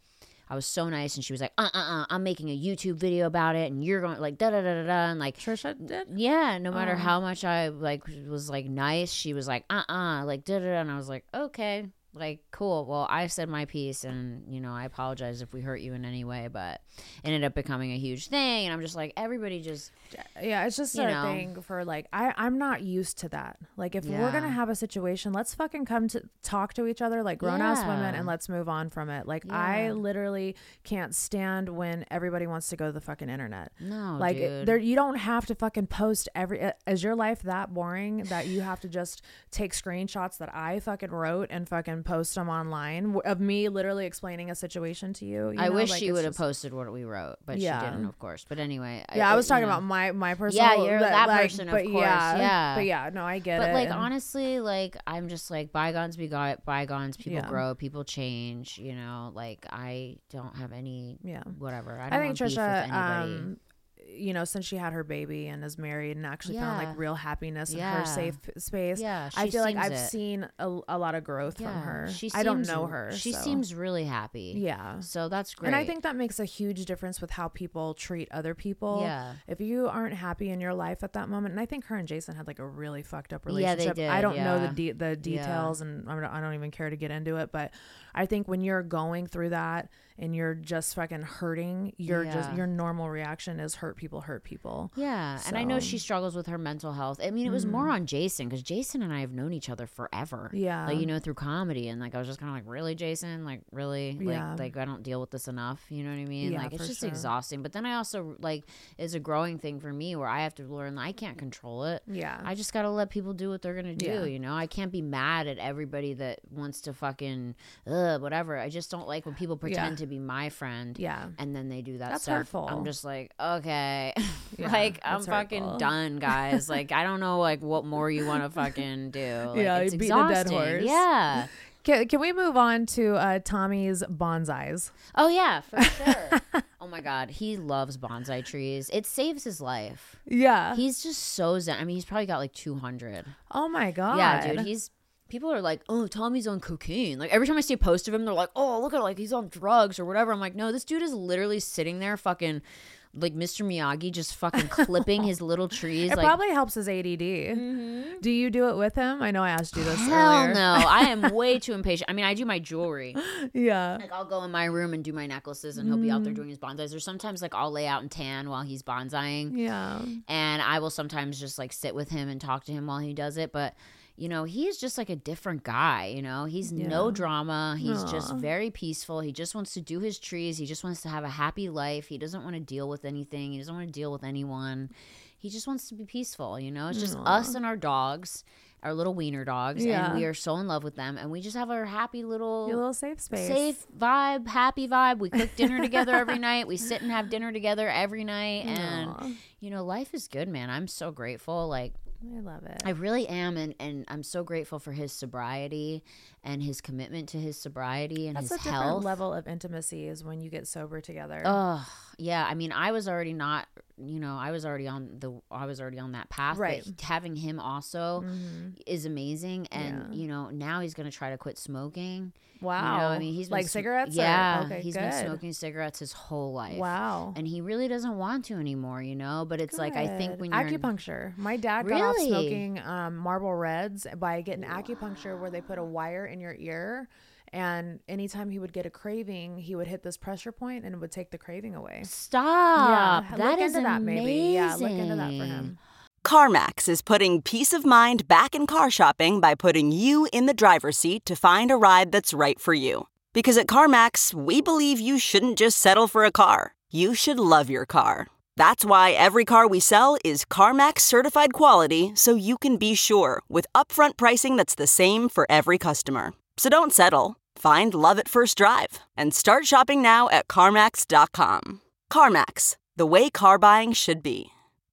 I was so nice, and she was like, uh, uh, uh, I'm making a YouTube video about it, and you're going like da da da da da, and like Trisha did. Yeah, no matter Oh. how much I like was like nice, she was like uh uh like da da da, and I was like okay. Like, cool. Well, I said my piece, and, you know, I apologize if we hurt you in any way, but it ended up becoming a huge thing. And I'm just like, everybody just. Yeah, it's just you a know. thing for like, I, I'm not used to that. Like, if we're Yeah. going to have a situation, let's fucking come to talk to each other like grown ass women Yeah. and let's move on from it. Like, I Yeah. literally can't stand when everybody wants to go to the fucking internet. No, Like, it- dude. there, you don't have to fucking post every. uh, Is your life that boring that you have to just take screenshots that I fucking wrote and fucking post them online w- of me literally explaining a situation to you? you I know? wish Like, she it's would have just- posted what we wrote, but Yeah. she didn't, of course. But anyway. Yeah, I was it- talking you know. about my my personal. Yeah, you're that like, person, of but course, Yeah, yeah. but yeah, no, I get But it. like and- honestly, like I'm just like bygones be got bygones. People Yeah. grow, people change. You know, like I don't have any. Yeah. Whatever. I I don't think want beef with Trisha, anybody. um, you know, since she had her baby and is married and actually found Yeah. like real happiness in Yeah. her safe space. Yeah, I she feel like seems I've it. seen a, a lot of growth Yeah, from her. She I don't seems- know her. She so. seems really happy. Yeah. So that's great. And I think that makes a huge difference with how people treat other people. Yeah. If you aren't happy in your life at that moment, and I think her and Jason had like a really fucked up Yeah, relationship. they did, I don't know yeah. the de- the details, and I don't, I don't even care to get into it. But I think when you're going through that and you're just fucking hurting, you're just Yeah. your normal reaction is hurt people, hurt people. Yeah, and I know So- she struggles with her mental health. I mean, it was more on Jason because Jason and I have known each other forever. Yeah. like you know through comedy, and like I was just kind of like, really, Jason, like really, like Yeah. like I don't deal with this enough. You know what I mean? Yeah, like it's for just sure. exhausting. But then I also like it's a growing thing for me where I have to learn that I can't control it. Yeah. I just gotta let people do what they're gonna do. Yeah. You know, I can't be mad at everybody that wants to fucking ugh, whatever. I just don't like when people pretend Yeah. to be my friend. Yeah. And then they do that That's stuff. hurtful. I'm just like, okay. Yeah, like, I'm that's fucking hurtful. done, guys. Like, I don't know, like, what more you want to fucking do. Like, Yeah, it's you beat the dead exhausting. horse. Yeah. Can, can we move on to uh, Tommy's bonsais? Oh, yeah, for sure. Oh, my God. He loves bonsai trees. It saves his life. Yeah. He's just so zen. I mean, he's probably got like two hundred. Oh my god. Yeah, dude. He's people are like, oh, Tommy's on cocaine. Like every time I see a post of him, they're like, oh, look at like he's on drugs or whatever. I'm like, no, this dude is literally sitting there fucking like Mister Miyagi, just fucking clipping his little trees. It like, probably helps his A D D. Do you do it with him? I know I asked you this hell earlier. no. I am way too impatient. I mean, I do my jewelry. Yeah. Like I'll go in my room and do my necklaces, and he'll be out Mm. there doing his bonsais. Or sometimes like I'll lay out and tan while he's bonsaiing. Yeah. And I will sometimes just like sit with him and talk to him while he does it. But, you know, he is just like a different guy, you know? He's no Yeah. drama. He's just Aw. very peaceful. He just wants to do his trees. He just wants to have a happy life. He doesn't want to deal with anything. He doesn't want to deal with anyone. He just wants to be peaceful, you know? It's just us and our dogs, our little wiener dogs. Yeah. And we are so in love with them. And we just have our happy little... Your little safe space. Safe vibe, happy vibe. We cook dinner together every night. We sit and have dinner together every night. And, Aw. you know, life is good, man. I'm so grateful. Like, I love it. I really am. And, and I'm so grateful for his sobriety and his commitment to his sobriety and That's his a different health. level of intimacy is when you get sober together. Oh, yeah. I mean, I was already not, you know, I was already on the, I was already on that path. Right. But having him also is amazing. And, Yeah. you know, now he's going to try to quit smoking. Wow. You know, I mean, he's been like sm- cigarettes? or- Yeah, okay, he's good. been smoking cigarettes his whole life. Wow. And he really doesn't want to anymore, you know. But it's like I think Good. when you're in- acupuncture. My dad got off Really? smoking um, Marlboro Reds by getting acupuncture where they put a wire in your ear, and anytime he would get a craving, he would hit this pressure point and it would take the craving away. stop. Yeah, That look is into that amazing. maybe. Yeah, look into that for him. CarMax is putting peace of mind back in car shopping by putting you in the driver's seat to find a ride that's right for you. Because at CarMax, we believe you shouldn't just settle for a car. You should love your car. That's why every car we sell is CarMax certified quality, so you can be sure with upfront pricing that's the same for every customer. So don't settle. Find love at first drive and start shopping now at CarMax dot com. CarMax, the way car buying should be.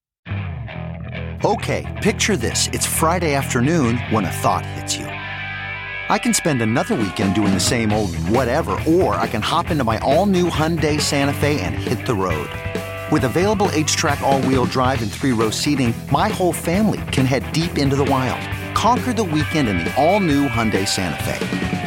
Okay, picture this. It's Friday afternoon when a thought hits you. I can spend another weekend doing the same old whatever, or I can hop into my all-new Hyundai Santa Fe and hit the road. With available H-Track all-wheel drive and three-row seating, my whole family can head deep into the wild. Conquer the weekend in the all-new Hyundai Santa Fe.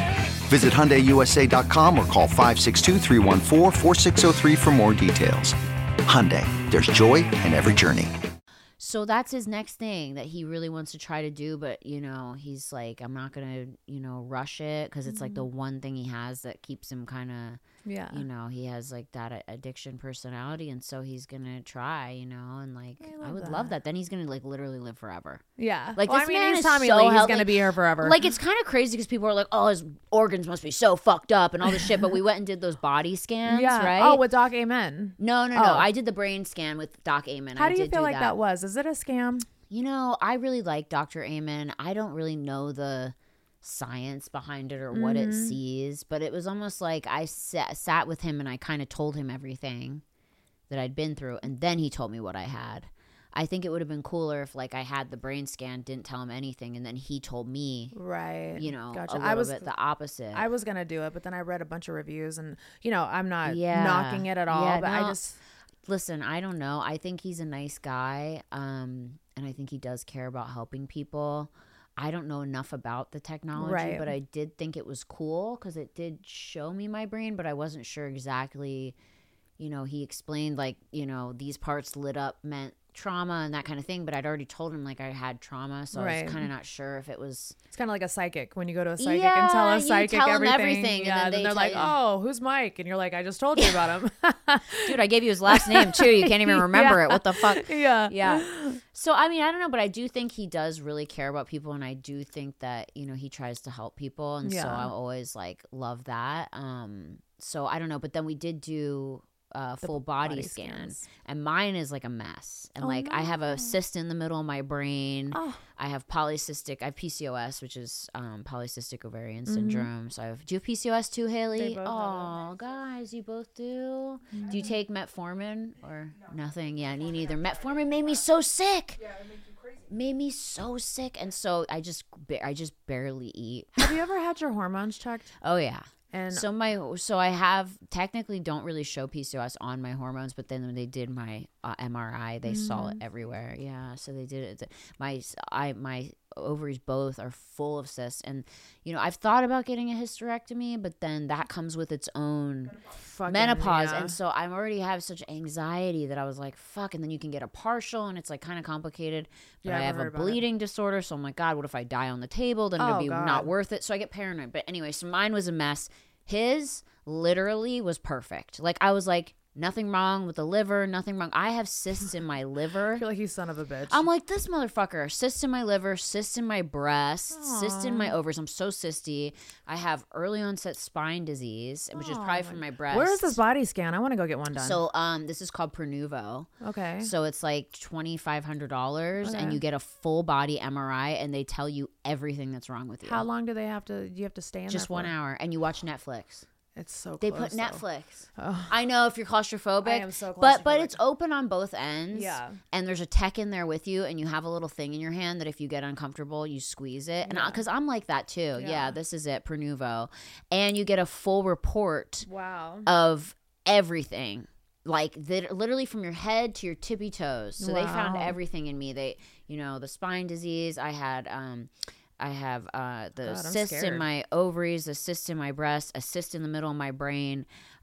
Visit Hyundai U S A dot com or call five six two, three one four, four six zero three for more details. Hyundai, there's joy in every journey. So that's his next thing that he really wants to try to do, but, you know, he's like, I'm not going to, you know, rush it because it's mm-hmm. like the one thing he has that keeps him kind of, yeah, you know, he has like that addiction personality, and so he's going to try, you know, and like, I, I would that. love that. Then he's going to like literally live forever. Yeah. Like well, this I mean, man he's is Tommy so Lee. healthy. He's going to be here forever. Like, it's kind of crazy because people are like, oh, his organs must be so fucked up and all this shit, but we went and did those body scans, yeah. right? Oh, with Doc Amen. No, no, oh. no. I did the brain scan with Doc Amen. How I do you did feel do like that. that was? Is it a scam? You know, I really like Doctor Amen. I don't really know the science behind it or what mm-hmm. it sees, but it was almost like I sat, sat with him and I kind of told him everything that I'd been through, and then he told me what I had. I think it would have been cooler if, like, I had the brain scan, didn't tell him anything, and then he told me, right? You know, gotcha. a little I was, bit the opposite. I was gonna do it, but then I read a bunch of reviews, and you know, I'm not yeah. knocking it at all, yeah, but no. I just listen. I don't know. I think he's a nice guy, um, and I think he does care about helping people. I don't know enough about the technology, right. but I did think it was cool because it did show me my brain, but I wasn't sure exactly. You know, he explained, like, you know, these parts lit up meant trauma and that kind of thing, but I'd already told him, like, I had trauma, so right. I was kind of not sure if it was... It's kind of like a psychic. When you go to a psychic yeah, and tell a psychic tell everything. everything yeah, and then then they're like, you. oh, who's Mike? And you're like, I just told you about him. Dude, I gave you his last name, too. You can't even remember yeah. it. What the fuck? Yeah. Yeah. So, I mean, I don't know, but I do think he does really care about people, and I do think that, you know, he tries to help people, and yeah. so I always, like, love that. Um, so, I don't know, but then we did do... Uh, full body, body scan scans. And mine is like a mess, and oh, like no. I have a cyst in the middle of my brain. oh. I have polycystic I have P C O S, which is um, polycystic ovarian mm-hmm. syndrome. So I have, do you have P C O S too, Haley? Oh guys, you both do. Mm-hmm. Do you take metformin or no. nothing? Yeah, me neither. Metformin made me so sick. Yeah, it makes you crazy. Made me so sick, and so I just I just barely eat. Have you ever had your hormones checked? Oh yeah. And so my so I have technically don't really show P C O S on my hormones, but then when they did my uh, M R I, they mm-hmm. saw it everywhere. Yeah, so they did it. My I my ovaries both are full of cysts, and you know I've thought about getting a hysterectomy, but then that comes with its own Fucking, menopause, yeah. and so I already have such anxiety that I was like, fuck. And then you can get a partial, and it's like kind of complicated. But yeah, I have a bleeding it. disorder, so I'm like, God, what if I die on the table? Then oh, it'll be God. not worth it. So I get paranoid. But anyway, so mine was a mess. His literally was perfect. Like I was like, nothing wrong with the liver, nothing wrong. I have cysts in my liver. I feel like you son of a bitch. I'm like, this motherfucker. Cysts in my liver, cysts in my breast, Aww. cysts in my ovaries. I'm so cysty. I have early onset spine disease, which Aww. is probably from my breast. Where is this body scan? I want to go get one done. So um, this is called Prenuvo. Okay. So it's like twenty-five hundred dollars, okay. and you get a full body M R I, and they tell you everything that's wrong with you. How long do they have to, do you have to stay in Just there one hour, and you watch Netflix. It's so they close, put Netflix. Oh. I know if you're claustrophobic. I am so claustrophobic. But but it's open on both ends. Yeah. And there's a tech in there with you, and you have a little thing in your hand that if you get uncomfortable, you squeeze it. And yeah. because I'm like that too. Yeah. Yeah, this is it, Prenuvo. And you get a full report. Wow. Of everything. Like the, literally from your head to your tippy toes. So wow. they found everything in me. They, you know, the spine disease. I had um I have uh, the God, cysts in my ovaries, a cyst in my breast, a cyst in the middle of my brain.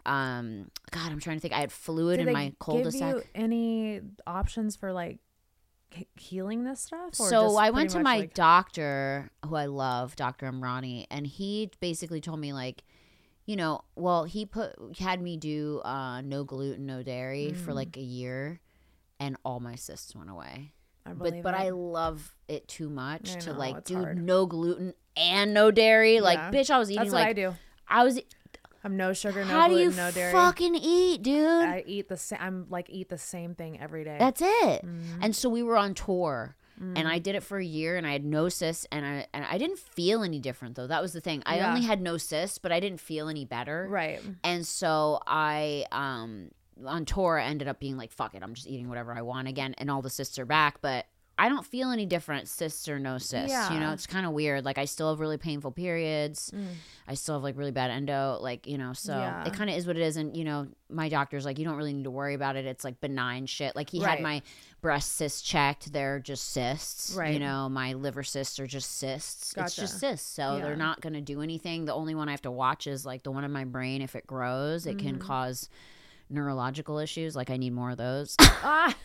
Um, God, I'm trying to think. I had fluid Did in they my cul-de-sac. Give you any options for like he- healing this stuff? Or so just I went to my like- doctor, who I love, Doctor Amrani, and he basically told me like, you know, well, he put had me do uh, no gluten, no dairy mm. for like a year, and all my cysts went away. I but but it. I love it too much I to know, like do hard. no gluten and no dairy. Like, yeah. bitch, I was eating That's like what I do. I was. I'm no sugar, no How gluten, do you no dairy. fucking eat, dude? I eat the same. I'm like eat the same thing every day. That's it. Mm. And so we were on tour. Mm. And I did it for a year, and I had no cysts, and I and I didn't feel any different though. That was the thing. I yeah. only had no cysts, but I didn't feel any better. Right. And so I um on tour I ended up being like, fuck it, I'm just eating whatever I want again, and all the cysts are back. But I don't feel any different, cysts or no cysts. Yeah. You know, it's kind of weird. Like, I still have really painful periods. Mm. I still have, like, really bad endo. Like, you know, so Yeah. it kind of is what it is. And, you know, my doctor's like, you don't really need to worry about it. It's, like, benign shit. Like, he Right. had my breast cysts checked. They're just cysts. Right. You know, my liver cysts are just cysts. It's Gotcha. just cysts. So Yeah. they're not going to do anything. The only one I have to watch is, like, the one in my brain. If it grows, it can Mm-hmm. cause neurological issues. Like, I need more of those. Ah.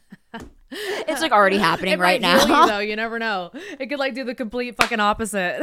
It's like already happening It right might heal now. you, though. You never know. It could like do the complete fucking opposite.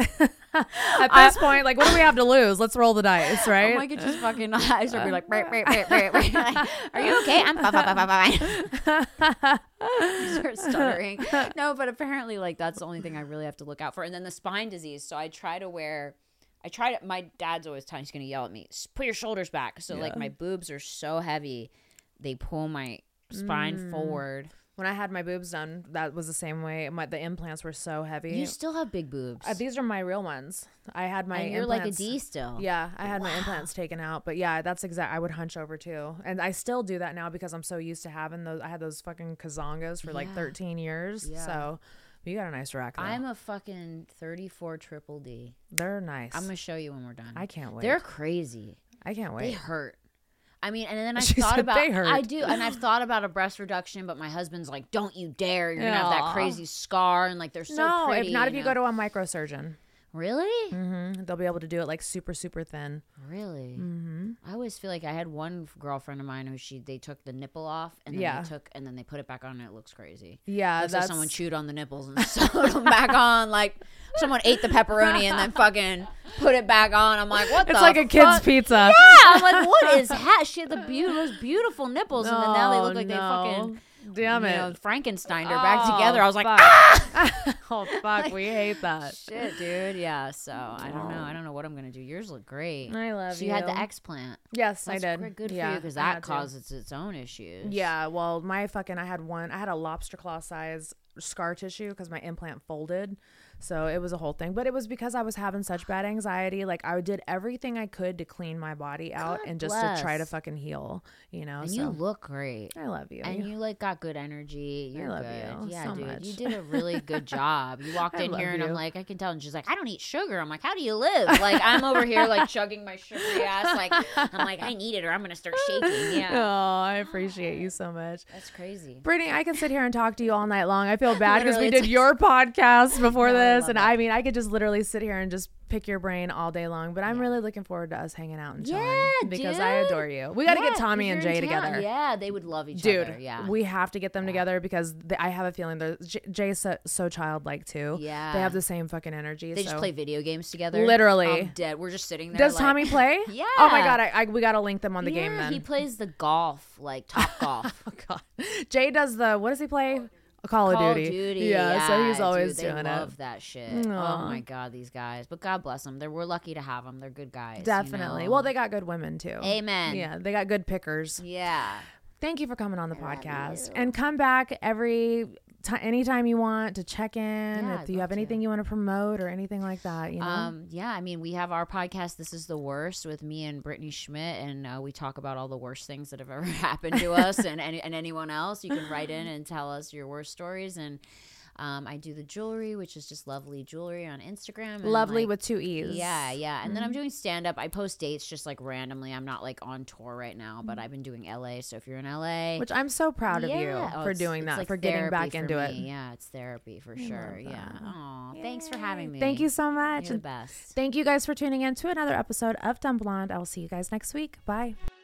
At this point, like, what do we have to lose? Let's roll the dice, right? I'm like, it just fucking, I start being like, "Brr, brr, brr, brr, brr." Like, are you okay? I'm fine, fine, fine, fine, fine. You start stuttering. No, but apparently, like, that's the only thing I really have to look out for. And then the spine disease. So I try to wear, I try to, my dad's always telling, he's going to yell at me, put your shoulders back. So, like, my boobs are so heavy, they pull my spine Mm. forward. When I had my boobs done, that was the same way. My the implants were so heavy. You still have big boobs. Uh, these are my real ones. I had my and you're implants, like a D still. Yeah, I had my implants taken out, but yeah, that's exact. I would hunch over too, and I still do that now because I'm so used to having those. I had those fucking kazongas for like Yeah. thirteen years. Yeah. So you got a nice rack. Though. I'm a fucking thirty-four triple D. They're nice. I'm gonna show you when we're done. I can't wait. They're crazy. I can't They wait. hurt. I mean, and then I She thought said about they hurt. I do, and I've thought about a breast reduction, but my husband's like, "Don't you dare! You're gonna have that Aw. crazy scar." And like, they're so no, pretty. if not, if you know? go to a microsurgeon, really, mm-hmm, they'll be able to do it like super, super thin. really, Mm-hmm. I always feel like I had one girlfriend of mine who she they took the nipple off and then Yeah. they took and then they put it back on and it looks crazy. Yeah, Looks like that's someone chewed on the nipples and sewed them back on. Like someone ate the pepperoni and then fucking put it back on. I'm like, what? It's the like a kid's fuck? pizza. Yeah, I'm like, what is that? She had the be- most beautiful nipples, and then now they Oh, look like they no. fucking, Damn you it. know, Frankenstein are back Oh, together. I was like, fuck. ah! Oh fuck, we hate that. Shit, dude. Yeah. So I don't know. I don't know what I'm gonna do. Yours look great. I love so you. had the you. explant. Yes, That's I did. great. Good yeah, for you because I that had to. causes its own issues. Yeah, well, my fucking, I had one, I had a lobster claw size scar tissue because my implant folded. So it was a whole thing. But it was because I was having such bad anxiety. Like, I did everything I could to clean my body out God and just to try to bless. fucking heal, you know? And so you look great. I love you. And you like got good energy. You're love good. you Yeah, so dude. much. You did a really good job. You walked I in here love and I'm you. like, I can tell. And she's like, I don't eat sugar. I'm like, how do you live? Like, I'm over here like chugging my sugary ass. Like, I'm like, I need it or I'm gonna start shaking. Yeah. Oh, I appreciate you so much. That's crazy. Brittany, I can sit here and talk to you all night long. I feel bad because we Literally, did it's- your podcast before No, I this. love And it. I mean, I could just literally sit here and just pick your brain all day long. But I'm really looking forward to us hanging out and chilling. Yeah, because dude. I adore you. We got to Yeah, get Tommy 'cause and you're Jay in town. together. Yeah, they would love each Dude, other. Yeah. we have to get them together because they, I have a feeling they're J- Jay's so, so childlike too. Yeah. they have the same fucking energy. They so. just play video games together. Literally. I'm dead. We're just sitting there. Does like- Tommy play? Yeah. Oh my god, I, I we got to link them on the yeah, game then. he plays the golf, like top golf. Oh god, Jay does the what does he play? Call, Call of Duty. Yeah, so he's always dude, they doing love it. that shit. Aw. Oh my god, these guys. But God bless them. They're, we're lucky to have them. They're good guys. you Definitely. know? Well, they got good women too. Amen. Yeah, they got good pickers. Yeah. Thank you for coming on the podcast and come back every t- anytime you want to check in. Yeah, if I'd you love have anything you want to promote or anything like that, you know. Um, yeah, I mean, we have our podcast, This is the Worst, with me and Brittany Schmidt, and uh, we talk about all the worst things that have ever happened to us and, and, and anyone else. You can write in and tell us your worst stories, and um, I do the jewelry, which is just lovely jewelry on Instagram. and, Lovely like, with two E's. Yeah, yeah. And then I'm doing stand up. I post dates just like randomly. I'm not like on tour right now, but I've been doing L A. So if you're in L A, Which I'm so proud of you Yeah. Oh, for it's- doing it's that, like for getting back therapy into for it. me. Yeah, it's therapy for sure. love Yeah. that. Oh, thanks for having me. Thank you so much. You're the And best. thank you guys for tuning in to another episode of Dumb Blonde. I will see you guys next week. Bye.